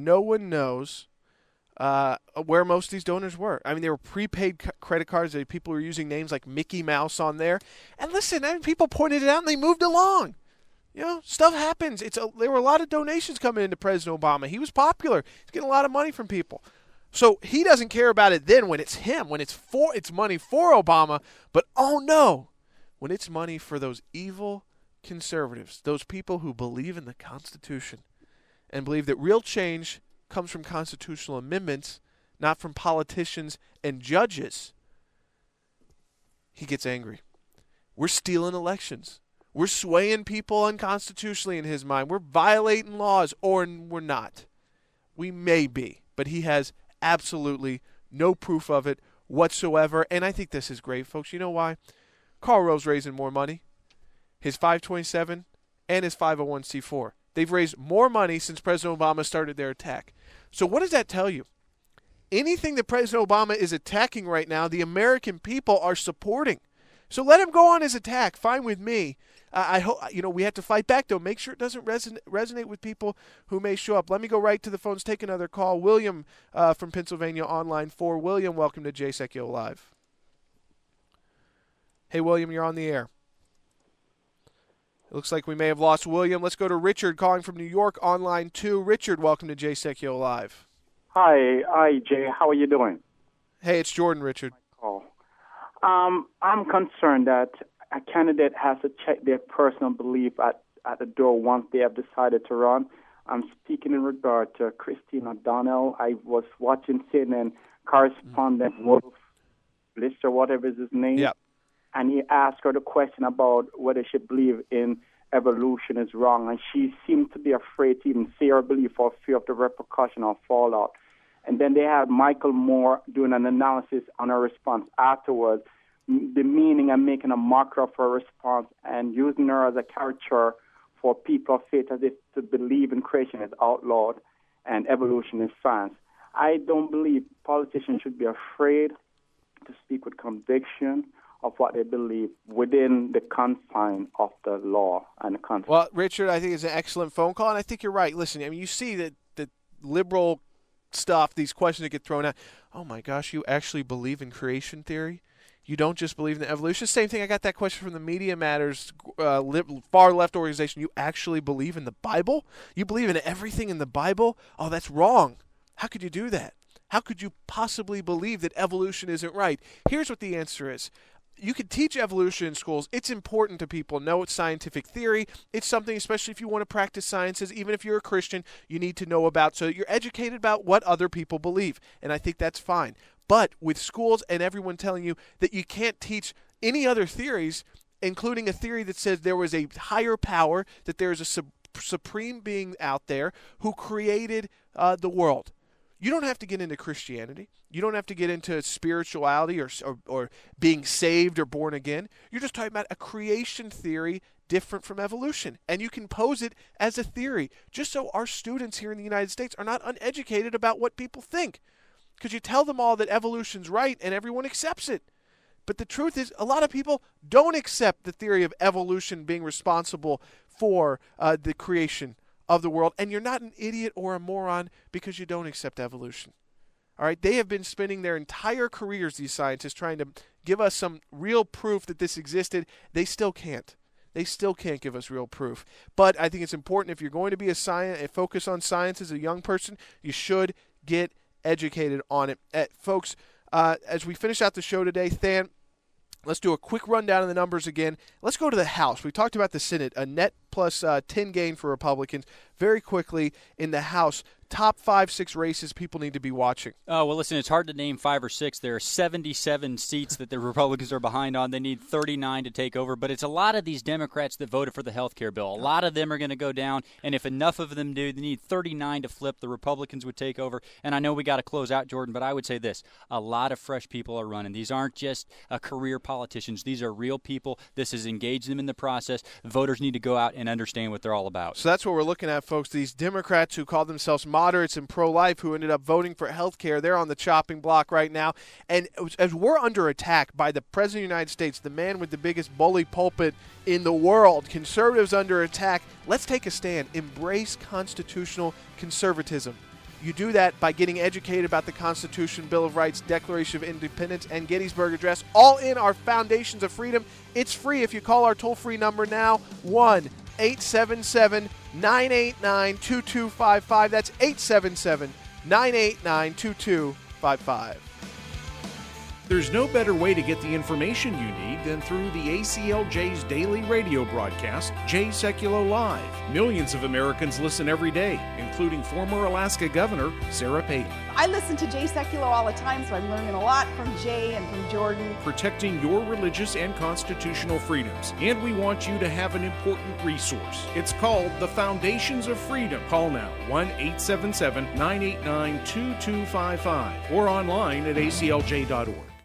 where most of these donors were. I mean, they were prepaid credit cards. People were using names like Mickey Mouse on there. And listen, people pointed it out and they moved along. You know, stuff happens. There were a lot of donations coming into President Obama. He was popular. He's getting a lot of money from people. So he doesn't care about it then when it's him, when it's money for Obama. But oh no, when it's money for those evil conservatives, those people who believe in the Constitution and believe that real change comes from constitutional amendments, not from politicians and judges, he gets angry. We're stealing elections. We're swaying people unconstitutionally in his mind. We're violating laws, or we're not. We may be, but he has absolutely no proof of it whatsoever. And I think this is great, folks. You know why? Karl Rove's raising more money. His 527 and his 501c4. They've raised more money since President Obama started their attack. So what does that tell you? Anything that President Obama is attacking right now, the American people are supporting. So let him go on his attack. Fine with me. I hope we have to fight back, though. Make sure it doesn't resonate with people who may show up. Let me go right to the phones. Take another call. William from Pennsylvania on line 4. William, welcome to Jay Sekulow Live. Hey, William, you're on the air. It looks like we may have lost William. Let's go to Richard calling from New York on line 2. Richard, welcome to Jay Sekulow Live. Hi, Jay. How are you doing? Hey, it's Jordan, Richard. I'm concerned that a candidate has to check their personal belief at the door once they have decided to run. I'm speaking in regard to Christine O'Donnell. I was watching CNN correspondent Wolf Lister, whatever is his name, and he asked her the question about whether she believed in evolution is wrong, and she seemed to be afraid to even say her belief for fear of the repercussion or fallout. And then they had Michael Moore doing an analysis on her response afterwards, demeaning and making a mockery of her response and using her as a caricature for people of faith as if to believe in creation is outlawed and evolution is science. I don't believe politicians should be afraid to speak with conviction of what they believe within the confine of the law and the Constitution. Well, Richard, I think it's an excellent phone call, and I think you're right. Listen, I mean, you see that the liberal stuff, these questions that get thrown out. Oh, my gosh, you actually believe in creation theory? You don't just believe in evolution? Same thing, I got that question from the Media Matters far left organization. You actually believe in the Bible? You believe in everything in the Bible? Oh, that's wrong. How could you do that? How could you possibly believe that evolution isn't right? Here's what the answer is. You can teach evolution in schools. It's important to people know it's scientific theory. It's something, especially if you want to practice sciences, even if you're a Christian, you need to know about so that you're educated about what other people believe. And I think that's fine. But with schools and everyone telling you that you can't teach any other theories, including a theory that says there was a higher power, that there is a supreme being out there who created the world. You don't have to get into Christianity. You don't have to get into spirituality or being saved or born again. You're just talking about a creation theory different from evolution. And you can pose it as a theory, just so our students here in the United States are not uneducated about what people think. Because you tell them all that evolution's right and everyone accepts it. But the truth is, a lot of people don't accept the theory of evolution being responsible for the creation of the world. And you're not an idiot or a moron because you don't accept evolution. All right, they have been spending their entire careers, these scientists, trying to give us some real proof that this existed. They still can't. They still can't give us real proof. But I think it's important, if you're going to be a focus on science as a young person, you should get educated on it. Folks, as we finish out the show today, Than, let's do a quick rundown of the numbers again. Let's go to the House. We talked about the Senate, a net plus 10 gain for Republicans. Very quickly, in the House, top 5-6 races people need to be watching. Oh, well, listen, it's hard to name 5 or 6. There are 77 seats that the Republicans are behind on. They need 39 to take over. But it's a lot of these Democrats that voted for the health care bill. A lot of them are going to go down. And if enough of them do, they need 39 to flip. The Republicans would take over. And I know we got to close out, Jordan, but I would say this. A lot of fresh people are running. These aren't just career politicians. These are real people. This has engaged them in the process. Voters need to go out and understand what they're all about. So that's what we're looking at, folks. These Democrats who call themselves moderates and pro-life who ended up voting for health care, they're on the chopping block right now. And as we're under attack by the President of the United States, the man with the biggest bully pulpit in the world, conservatives under attack, let's take a stand. Embrace constitutional conservatism. You do that by getting educated about the Constitution, Bill of Rights, Declaration of Independence, and Gettysburg Address, all in our Foundations of Freedom. It's free if you call our toll-free number now, 1-877-989-2255. That's 888-989-2255. There's no better way to get the information you need than through the ACLJ's daily radio broadcast, Jay Sekulow Live. Millions of Americans listen every day, including former Alaska Governor Sarah Palin. I listen to Jay Sekulow all the time, so I'm learning a lot from Jay and from Jordan. Protecting your religious and constitutional freedoms. And we want you to have an important resource. It's called the Foundations of Freedom. Call now, 1-877-989-2255, or online at aclj.org.